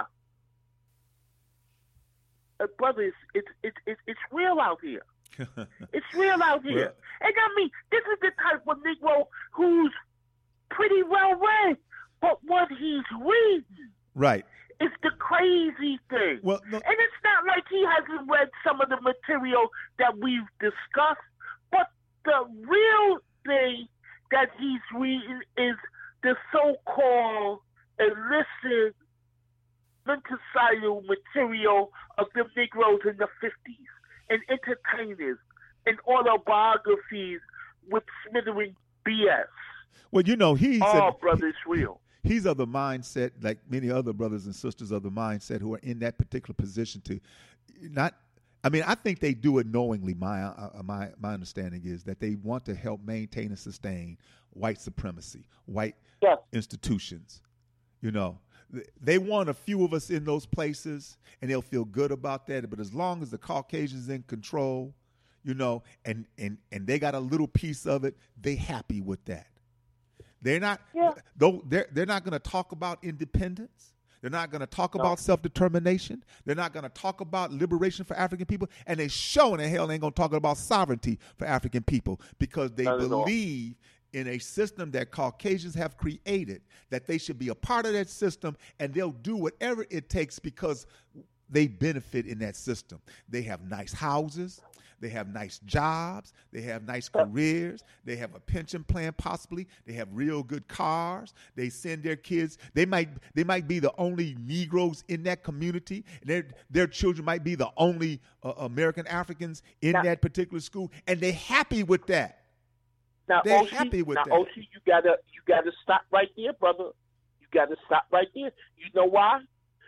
S6: Uh, brothers, it's, it's, it's, it's real out here. It's real out here.
S2: Well,
S6: and I mean, this is the type of Negro who's pretty well read, but what he's reading
S2: right.
S6: is the crazy thing.
S2: Well, no,
S6: And it's not like he hasn't read some of the material that we've discussed, but the real thing that he's reading is the so-called illicit mental material of the Negroes in the fifties, and entertainers, and autobiographies with smothering B S.
S2: well, you know, he's
S6: Oh,
S2: a-
S6: brother, it's real.
S2: he's of the mindset, like many other brothers and sisters of the mindset who are in that particular position to not. I mean, I think they do it knowingly. My uh, my my understanding is that they want to help maintain and sustain white supremacy, white
S6: Yes.
S2: institutions. You know, Th- they want a few of us in those places, and they'll feel good about that. But as long as the Caucasians in control, you know, and and and they got a little piece of it, they happy with that. They're not,
S6: Yeah.
S2: though. They're they're not going to talk about independence. They're not going to talk about self-determination. They're not going to talk about liberation for African people, and they sure in the hell ain't going to talk about sovereignty for African people because they
S6: Not at all.
S2: believe in a system that Caucasians have created, that they should be a part of that system, and they'll do whatever it takes because they benefit in that system. They have nice houses. They have nice jobs. They have nice careers. They have a pension plan, possibly. They have real good cars. They send their kids. They might they might be the only Negroes in that community. Their their children might be the only uh, American Africans in
S6: Now-
S2: that particular school, and they're happy with that.
S6: Now,
S2: They're
S6: O C,
S2: happy with
S6: now,
S2: that.
S6: O C, you gotta, you gotta stop right there, brother. You gotta stop right there. You know why?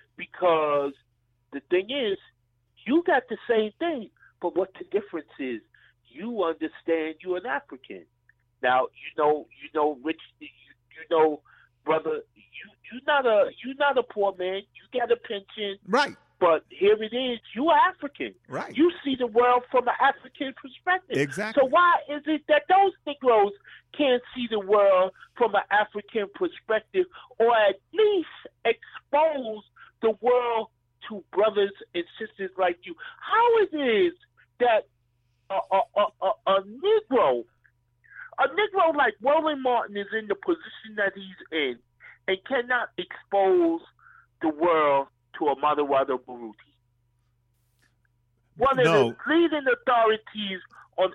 S6: Because the thing is, you got the same thing, but what the difference is, you understand you're an African. Now, you know, you know, Rich, you, you know, brother, you you not a you not a poor man. You got a pension,
S2: Right,
S6: but here it is, you are African.
S2: right.
S6: You see the world from an African perspective.
S2: Exactly.
S6: So why is it that those Negroes can't see the world from an African perspective, or at least expose the world to brothers and sisters like you? How it is that a, a, a, a, a Negro, a Negro like Roland Martin is in the position that he's in and cannot expose the world to a Madawaga Baruti, one of
S2: No.
S6: the leading authorities on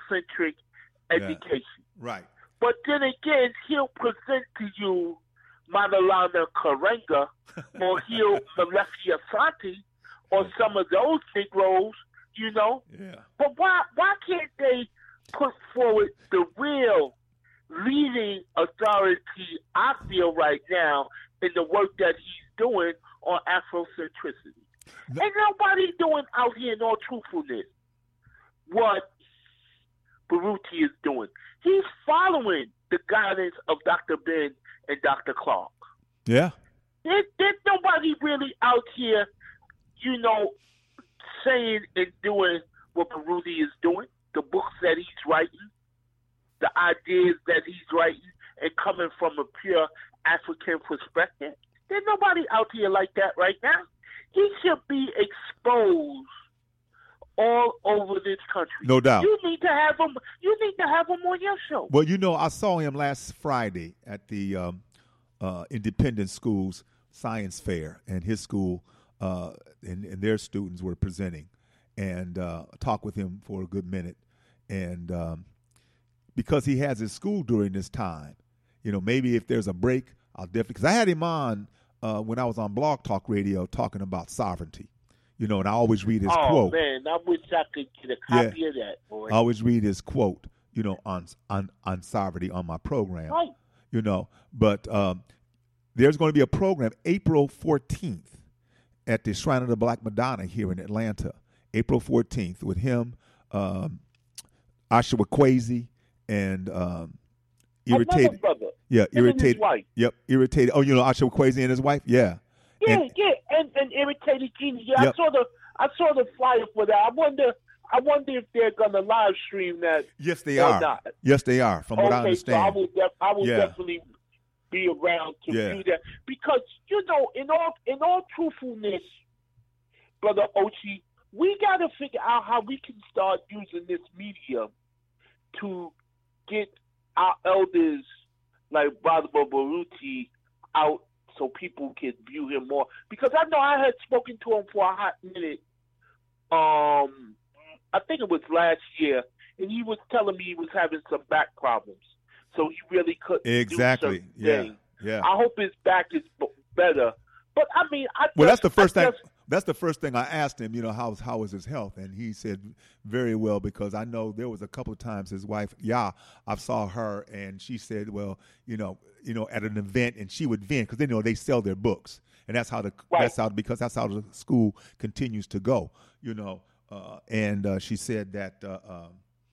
S6: Afrocentric
S2: Yeah.
S6: education.
S2: Right.
S6: But then again, he'll present to you Maulana Karenga or Gil Maleki Asante or some of those Negroes, you know.
S2: Yeah.
S6: But why why can't they put forward the real leading authority, I feel right now, in the work that he's doing on Afrocentricity? The- Ain't nobody doing out here, in all truthfulness, what Baruti is doing. He's following the guidance of Doctor Ben and Doctor Clark.
S2: Yeah.
S6: There, there's nobody really out here, you know, saying and doing what Baruti is doing, the books that he's writing, the ideas that he's writing, and coming from a pure African perspective. There's nobody out here like that right now. He should be exposed all over this country.
S2: No doubt.
S6: You need to have him. You need to have him on your show.
S2: Well, you know, I saw him last Friday at the um, uh, Independent Schools Science Fair, and his school uh, and, and their students were presenting, and uh, talked with him for a good minute, and um, because he has his school during this time, you know, maybe if there's a break, I'll definitely, because I had him on uh, when I was on Blog Talk Radio talking about sovereignty. You know, and I always read his
S6: oh,
S2: quote.
S6: Oh, man, I wish I could get a copy yeah. of that, boy.
S2: I always read his quote, you know, on on, on sovereignty on my program.
S6: Right.
S2: You know, but um, there's going to be a program April fourteenth at the Shrine of the Black Madonna here in Atlanta. April fourteenth with him, um, Oshawa Kwesi, and um, Irritated.
S6: Brother.
S2: Yeah,
S6: him
S2: Irritated.
S6: And his wife.
S2: Yep, Irritated. Oh, you know, Oshawa Kwesi and his wife? Yeah.
S6: Yeah,
S2: and,
S6: yeah, and, and Irritated Genius. Yeah,
S2: yep.
S6: I saw the I saw the flyer for that. I wonder I wonder if they're gonna live stream that.
S2: Yes, they
S6: or
S2: are.
S6: Not.
S2: Yes, they are. From
S6: okay,
S2: what I understand,
S6: so I will, def- I will
S2: yeah.
S6: definitely be around to
S2: yeah.
S6: view that because you know, in all in all truthfulness, Brother Ochi, we got to figure out how we can start using this medium to get our elders like Brother Baruti out so people can view him more. Because I know I had spoken to him for a hot minute. Um, I think it was last year, and he was telling me he was having some back problems, so he really couldn't
S2: exactly.
S6: do certain
S2: yeah,
S6: things.
S2: yeah.
S6: I hope his back is b- better. But I mean, I
S2: well,
S6: just,
S2: that's the first
S6: I
S2: thing.
S6: just,
S2: That's the first thing I asked him. You know, how how was his health? And he said very well, because I know there was a couple of times his wife, yeah, I saw her, and she said, well, you know, you know, at an event, and she would vent because they know they sell their books, and that's how the
S6: right.
S2: that's how because that's how the school continues to go. You know, uh, and uh, she said that. Uh, um,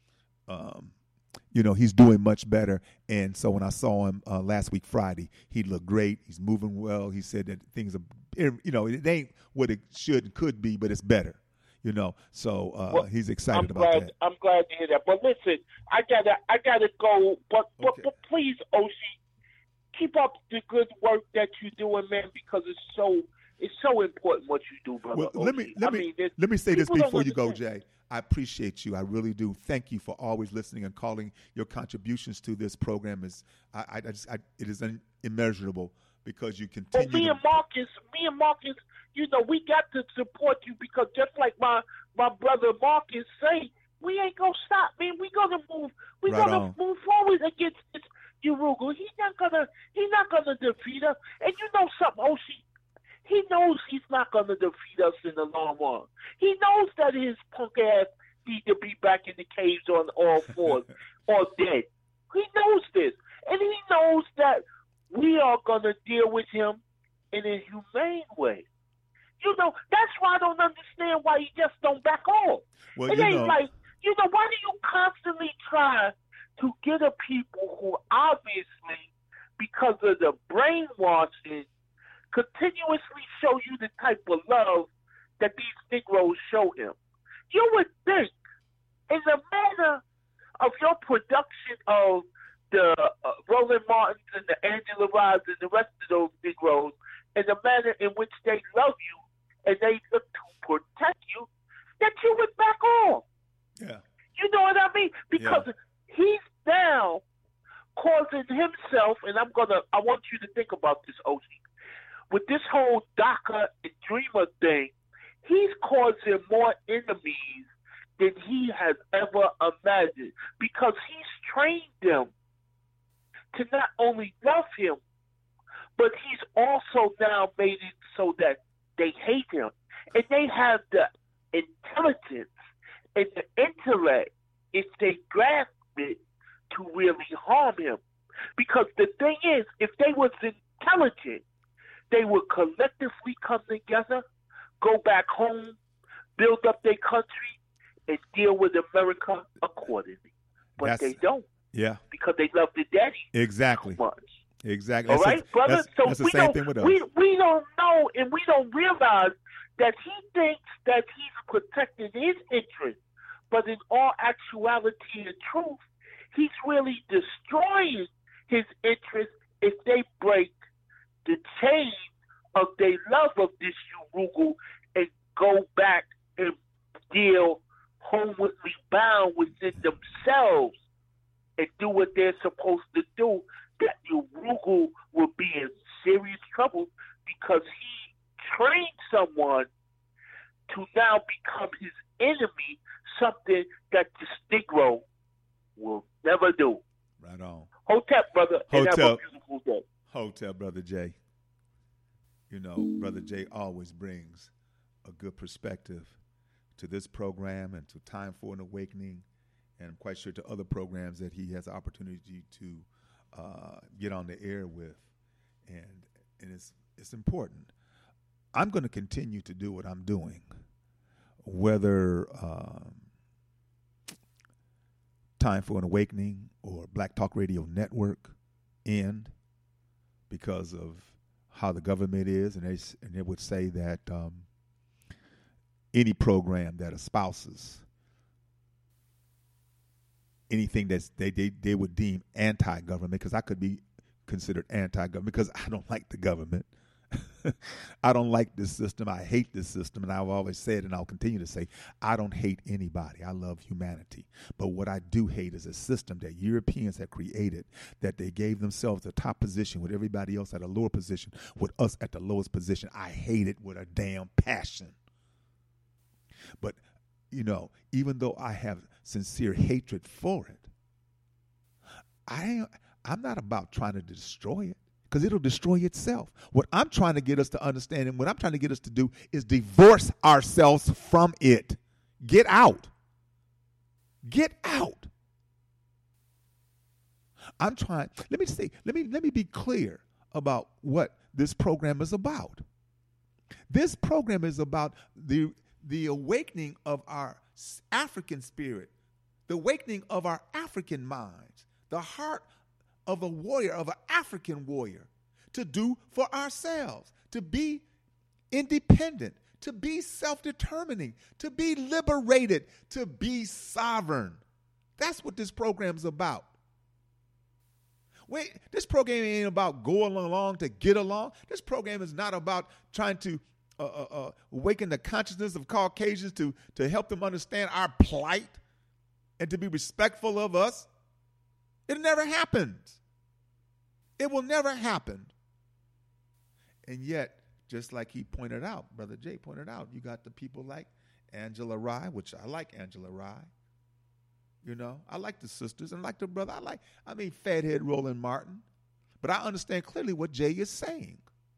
S2: um, You know, he's doing much better. And so when I saw him uh, last week, Friday, he looked great. He's moving well. He said that things are, you know, it ain't what it should and could be, but it's better, you know. So uh,
S6: well,
S2: he's excited
S6: I'm
S2: about
S6: glad,
S2: that.
S6: I'm glad to hear that. But listen, I gotta, I gotta go. But, but,
S2: Okay.
S6: but please, O C, keep up the good work that you're doing, man, because it's so, it's so important what you do, brother.
S2: Well, let me let
S6: I
S2: me
S6: mean,
S2: let me say this
S6: people don't
S2: before you go,
S6: understand.
S2: Jay. I appreciate you. I really do. Thank you for always listening and calling. Your contributions to this program is I, I, I just I, it is un, immeasurable because you continue.
S6: Well, me
S2: to,
S6: and Marcus, me and Marcus, you know, we got to support you because just like my my brother Marcus say, we ain't gonna stop, man. We gonna move. We
S2: Right
S6: gonna
S2: on.
S6: move forward against this Urugu. He's not gonna. He's not gonna defeat us. And you know something, O C. He knows he's not going to defeat us in the long run. He knows that his punk ass need to be back in the caves on all fours or dead. He knows this. And he knows that we are going to deal with him in a humane way. You know, that's why I don't understand why he just don't back off.
S2: well,
S6: It
S2: you
S6: ain't
S2: know,
S6: like, you know, why do you constantly try to get a people who obviously, because of the brainwashing, continuously show you the type of love that these Negroes show him? You would think, in the manner of your production of the uh, Roland Martins and the Angela Rides and the rest of those Negroes, and the manner in which they love you and they look to protect you, that you would back off.
S2: yeah,
S6: You know what I mean? Because
S2: Yeah.
S6: he's now causing himself, and I'm gonna, I want you to think about this, O C. With this whole DACA and Dreamer thing, he's causing more enemies than he has ever imagined because he's trained them to not only love him, but he's also now made it so that they hate him. And they have the intelligence and the intellect, if they grasp it, to really harm him. Because the thing is, if they was intelligent, they would collectively come together, go back home, build up their country, and deal with America accordingly. But
S2: That's,
S6: they don't.
S2: Yeah.
S6: Because they love the daddy
S2: Exactly.
S6: so much.
S2: Exactly.
S6: All
S2: That's
S6: right,
S2: a,
S6: brother?
S2: That's,
S6: so
S2: that's the
S6: we
S2: same
S6: don't,
S2: thing with us.
S6: we, we don't know and we don't realize that he thinks that he's protecting his interests. But in all actuality and truth, he's really destroying his interests if they break the chain of their love of this Urugu and go back and deal homewardly bound within themselves and do what they're supposed to do, that Urugu will be in serious trouble because he trained someone to now become his enemy, something that this Negro will never do.
S2: Right on.
S6: Hotep, brother, and have a
S2: Hotep.
S6: beautiful day.
S2: Hotel, Brother Jay. You know, Brother Jay always brings a good perspective to this program and to Time for an Awakening, and I'm quite sure to other programs that he has the opportunity to uh, get on the air with, and and it's it's important. I'm going to continue to do what I'm doing, whether um, Time for an Awakening or Black Talk Radio Network end, because of how the government is, and they and they would say that um, any program that espouses anything that they, they they would deem anti-government, because I could be considered anti-government because I don't like the government. I don't like this system. I hate this system. And I've always said, and I'll continue to say, I don't hate anybody. I love humanity. But what I do hate is a system that Europeans have created, that they gave themselves the top position with everybody else at a lower position, with us at the lowest position. I hate it with a damn passion. But, you know, even though I have sincere hatred for it, I, I'm not about trying to destroy it, because it'll destroy itself. What I'm trying to get us to understand and what I'm trying to get us to do is divorce ourselves from it. Get out. Get out. I'm trying, let me say, let me let me be clear about what this program is about. This program is about the the awakening of our African spirit, the awakening of our African minds, the heart of a warrior, of an African warrior, to do for ourselves, to be independent, to be self-determining, to be liberated, to be sovereign. That's what this program's about. Wait, this program ain't about going along to get along. This program is not about trying to uh, uh, uh, awaken the consciousness of Caucasians to, to help them understand our plight and to be respectful of us. It never happens. It will never happen. And yet, just like he pointed out, Brother Jay pointed out, you got the people like Angela Rye, which I like Angela Rye. You know, I like the sisters and like the brother. I like, I mean, Fathead Roland Martin. But I understand clearly what Jay is saying.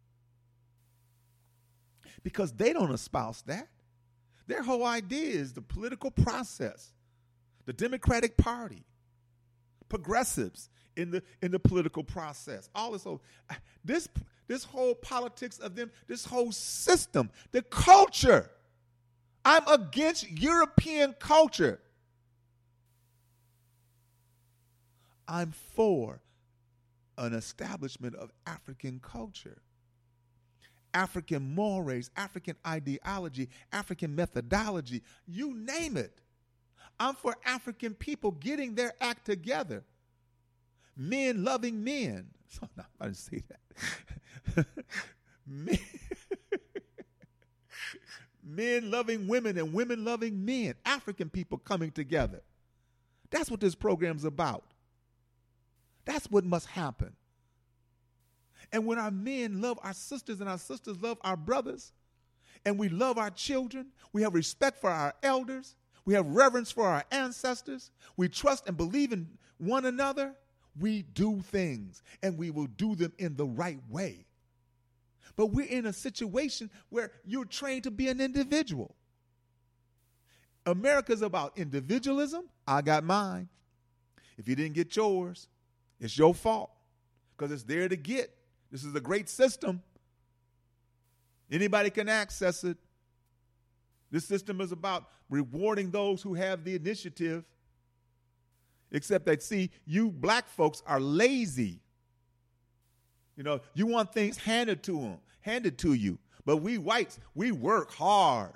S2: Because they don't espouse that. Their whole idea is the political process, the Democratic Party, progressives in the in the political process. All this whole, this this whole politics of them, this whole system, the culture. I'm against European culture. I'm for an establishment of African culture, African mores, African ideology, African methodology, you name it. I'm for African people getting their act together. Men loving men. Oh, no, I didn't say that. men, men loving women and women loving men. African people coming together. That's what this program's about. That's what must happen. And when our men love our sisters and our sisters love our brothers, and we love our children, we have respect for our elders, we have reverence for our ancestors, we trust and believe in one another, we do things, and we will do them in the right way. But we're in a situation where you're trained to be an individual. America's about individualism. I got mine. If you didn't get yours, it's your fault because it's there to get. This is a great system. Anybody can access it. This system is about rewarding those who have the initiative. Except that, see, you black folks are lazy. You know, you want things handed to them, handed to you. But we whites, we work hard.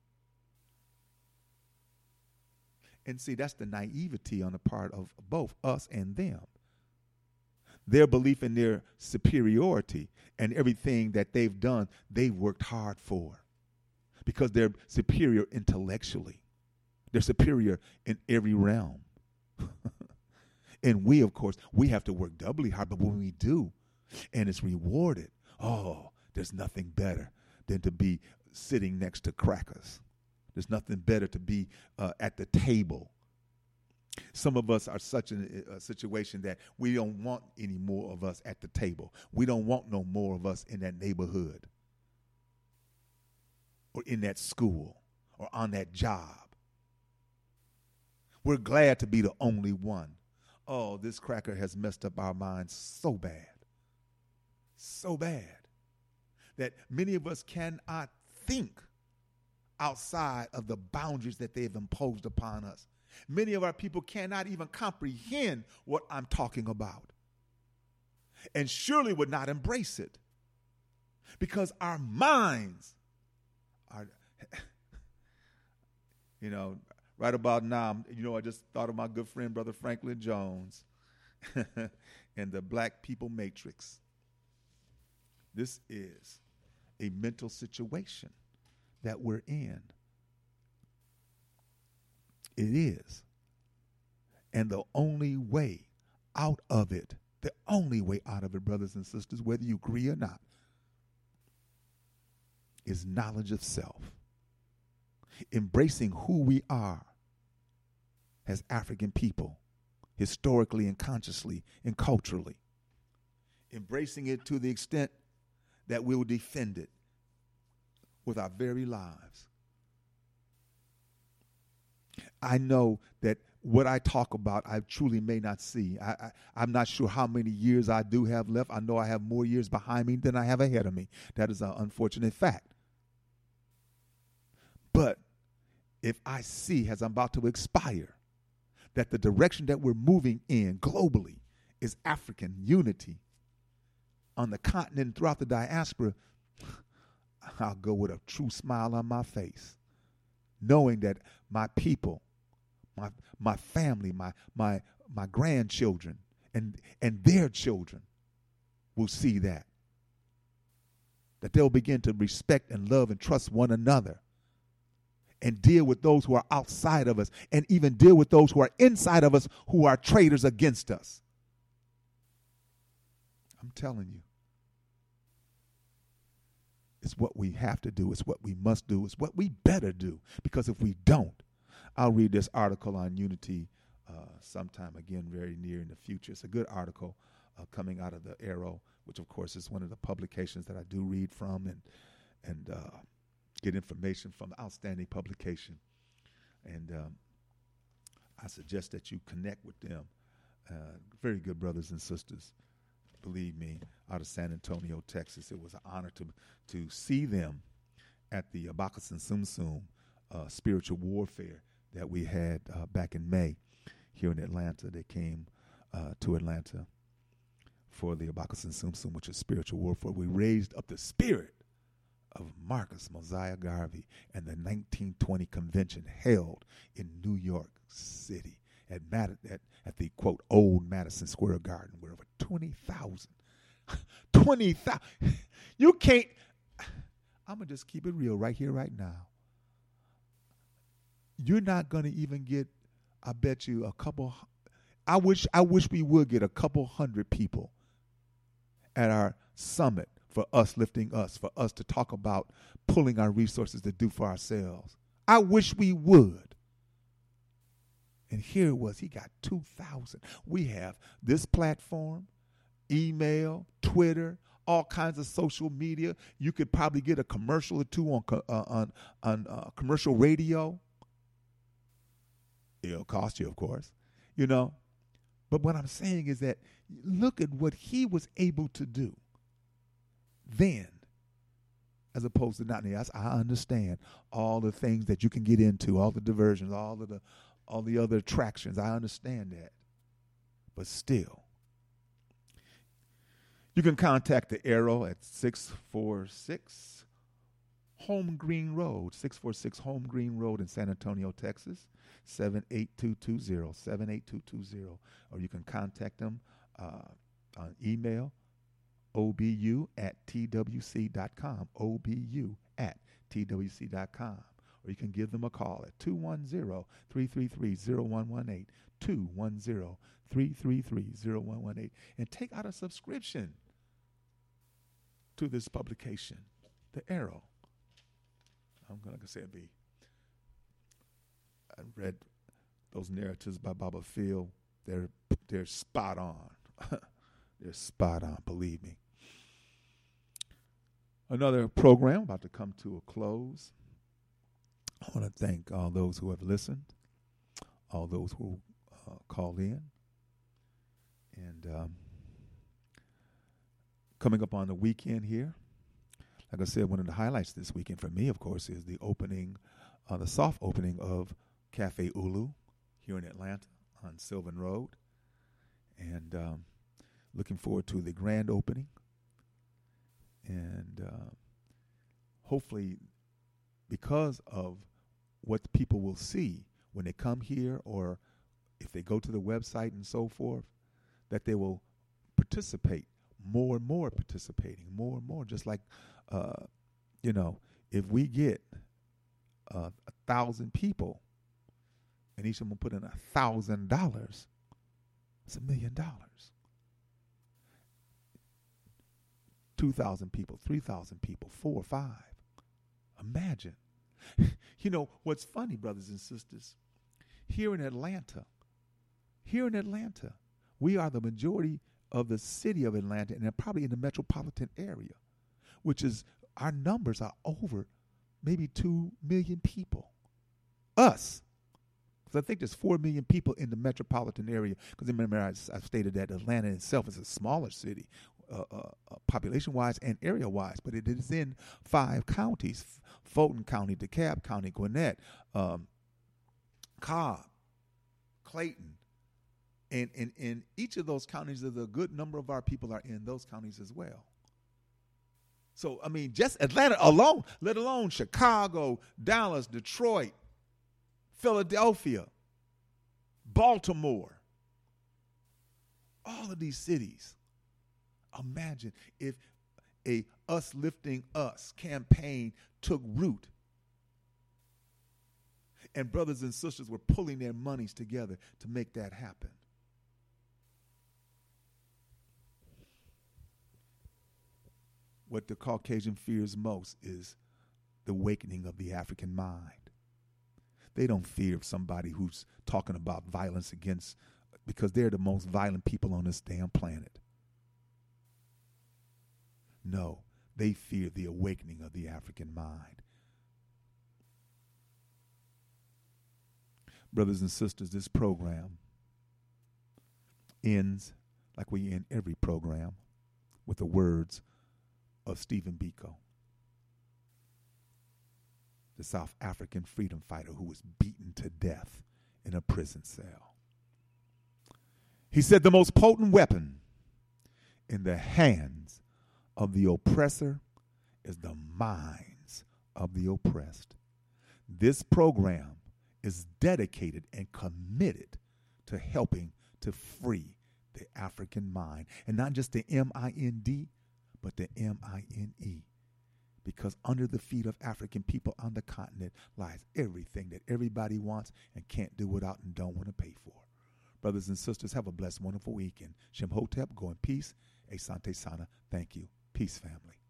S2: And see, that's the naivety on the part of both us and them. Their belief in their superiority and everything that they've done, they've worked hard for. Because they're superior intellectually. They're superior in every realm. And we, of course, we have to work doubly hard. But when we do, and it's rewarded, oh, there's nothing better than to be sitting next to crackers. There's nothing better to be uh, at the table. Some of us are such in a, a situation that we don't want any more of us at the table. We don't want no more of us in that neighborhood or in that school or on that job. We're glad to be the only one. Oh, this cracker has messed up our minds so bad, so bad that many of us cannot think outside of the boundaries that they've imposed upon us. Many of our people cannot even comprehend what I'm talking about and surely would not embrace it because our minds are, you know, right about now, you know, I just thought of my good friend, Brother Franklin Jones and the Black People Matrix. This is a mental situation that we're in. It is. And the only way out of it, the only way out of it, brothers and sisters, whether you agree or not, is knowledge of self. Embracing who we are as African people, historically and consciously and culturally. Embracing it to the extent that we will defend it with our very lives. I know that what I talk about, I truly may not see. I, I, I'm not sure how many years I do have left. I know I have more years behind me than I have ahead of me. That is an unfortunate fact. But if I see, as I'm about to expire, that the direction that we're moving in globally is African unity on the continent throughout the diaspora, I'll go with a true smile on my face, knowing that my people, my my family, my my my grandchildren, and and their children will see that. That they'll begin to respect and love and trust one another and deal with those who are outside of us and even deal with those who are inside of us who are traitors against us. I'm telling you. It's what we have to do. It's what we must do. It's what we better do. Because if we don't, I'll read this article on unity uh, sometime again very near in the future. It's a good article uh, coming out of the Arrow, which of course is one of the publications that I do read from and and uh, get information from. Outstanding publication. And um, I suggest that you connect with them. Uh, very good brothers and sisters. Believe me, out of San Antonio, Texas. It was an honor to to see them at the Abakusin Sum Sum uh, spiritual warfare that we had uh, back in May here in Atlanta. They came uh, to Atlanta for the Abakusin Sum Sum, which is spiritual warfare. We raised up the spirit of Marcus Mosiah Garvey and the nineteen twenty convention held in New York City. At, Mad- at at the, quote, old Madison Square Garden, where over twenty thousand, twenty thousand, you can't, I'm going to just keep it real right here, right now. You're not going to even get, I bet you, a couple, I wish, I wish we would get a couple hundred people at our summit for us lifting us, for us to talk about pulling our resources to do for ourselves. I wish we would. And here it was, he got two thousand. We have this platform, email, Twitter, all kinds of social media. You could probably get a commercial or two on co- uh, on on uh, commercial radio. It'll cost you, of course, you know. But what I'm saying is that look at what he was able to do then, as opposed to not. Yes, I understand all the things that you can get into, all the diversions, all of the all the other attractions. I understand that. But still, you can contact the Arrow at six four six Home Green Road, six four six Home Green Road in San Antonio, Texas, seven eight two two zero, seven eight two two zero. Or you can contact them uh, on email, obu at twc dot com, obu at twc dot com. Or you can give them a call at two one zero, three three three, zero one one eight, two one zero, three three three, zero one one eight, and take out a subscription to this publication, The Arrow. I'm going to say it be. I read those narratives by Baba Phil. They're they're spot on. They're spot on, believe me. Another program about to come to a close. I want to thank all those who have listened, all those who uh, called in. And um, coming up on the weekend here, like I said, one of the highlights this weekend for me, of course, is the opening, uh, the soft opening of Cafe Ulu here in Atlanta on Sylvan Road. And um, looking forward to the grand opening. And uh, hopefully, because of what people will see when they come here or if they go to the website and so forth, that they will participate, more and more participating, more and more. Just like, uh, you know, if we get uh, a thousand people and each of them will put in a thousand dollars, it's a million dollars. Two thousand people, three thousand people, four, five. Imagine. You know, what's funny, brothers and sisters, here in Atlanta, here in Atlanta, we are the majority of the city of Atlanta and probably in the metropolitan area, which is, our numbers are over maybe two million people. Us. Because I think there's four million people in the metropolitan area. Because remember, I, I stated that Atlanta itself is a smaller city, uh, uh, uh, population-wise and area-wise, but it is in five counties: Fulton County, DeKalb County, Gwinnett, um, Cobb, Clayton. And in, in each of those counties, there's a good number of our people are in those counties as well. So, I mean, just Atlanta alone, let alone Chicago, Dallas, Detroit, Philadelphia, Baltimore, all of these cities. Imagine if a Us Lifting Us campaign took root and brothers and sisters were pulling their monies together to make that happen. What the Caucasian fears most is the awakening of the African mind. They don't fear somebody who's talking about violence against, because they're the most violent people on this damn planet. No, they fear the awakening of the African mind. Brothers and sisters, this program ends like we end every program with the words of Stephen Biko, the South African freedom fighter who was beaten to death in a prison cell. He said, the most potent weapon in the hands of the oppressor is the minds of the oppressed. This program is dedicated and committed to helping to free the African mind, and not just the M I N D, but the M I N E. Because under the feet of African people on the continent lies everything that everybody wants and can't do without and don't want to pay for. Brothers and sisters, have a blessed, wonderful weekend. Shem Hotep, go in peace. Asante Sana, thank you. Peace, family.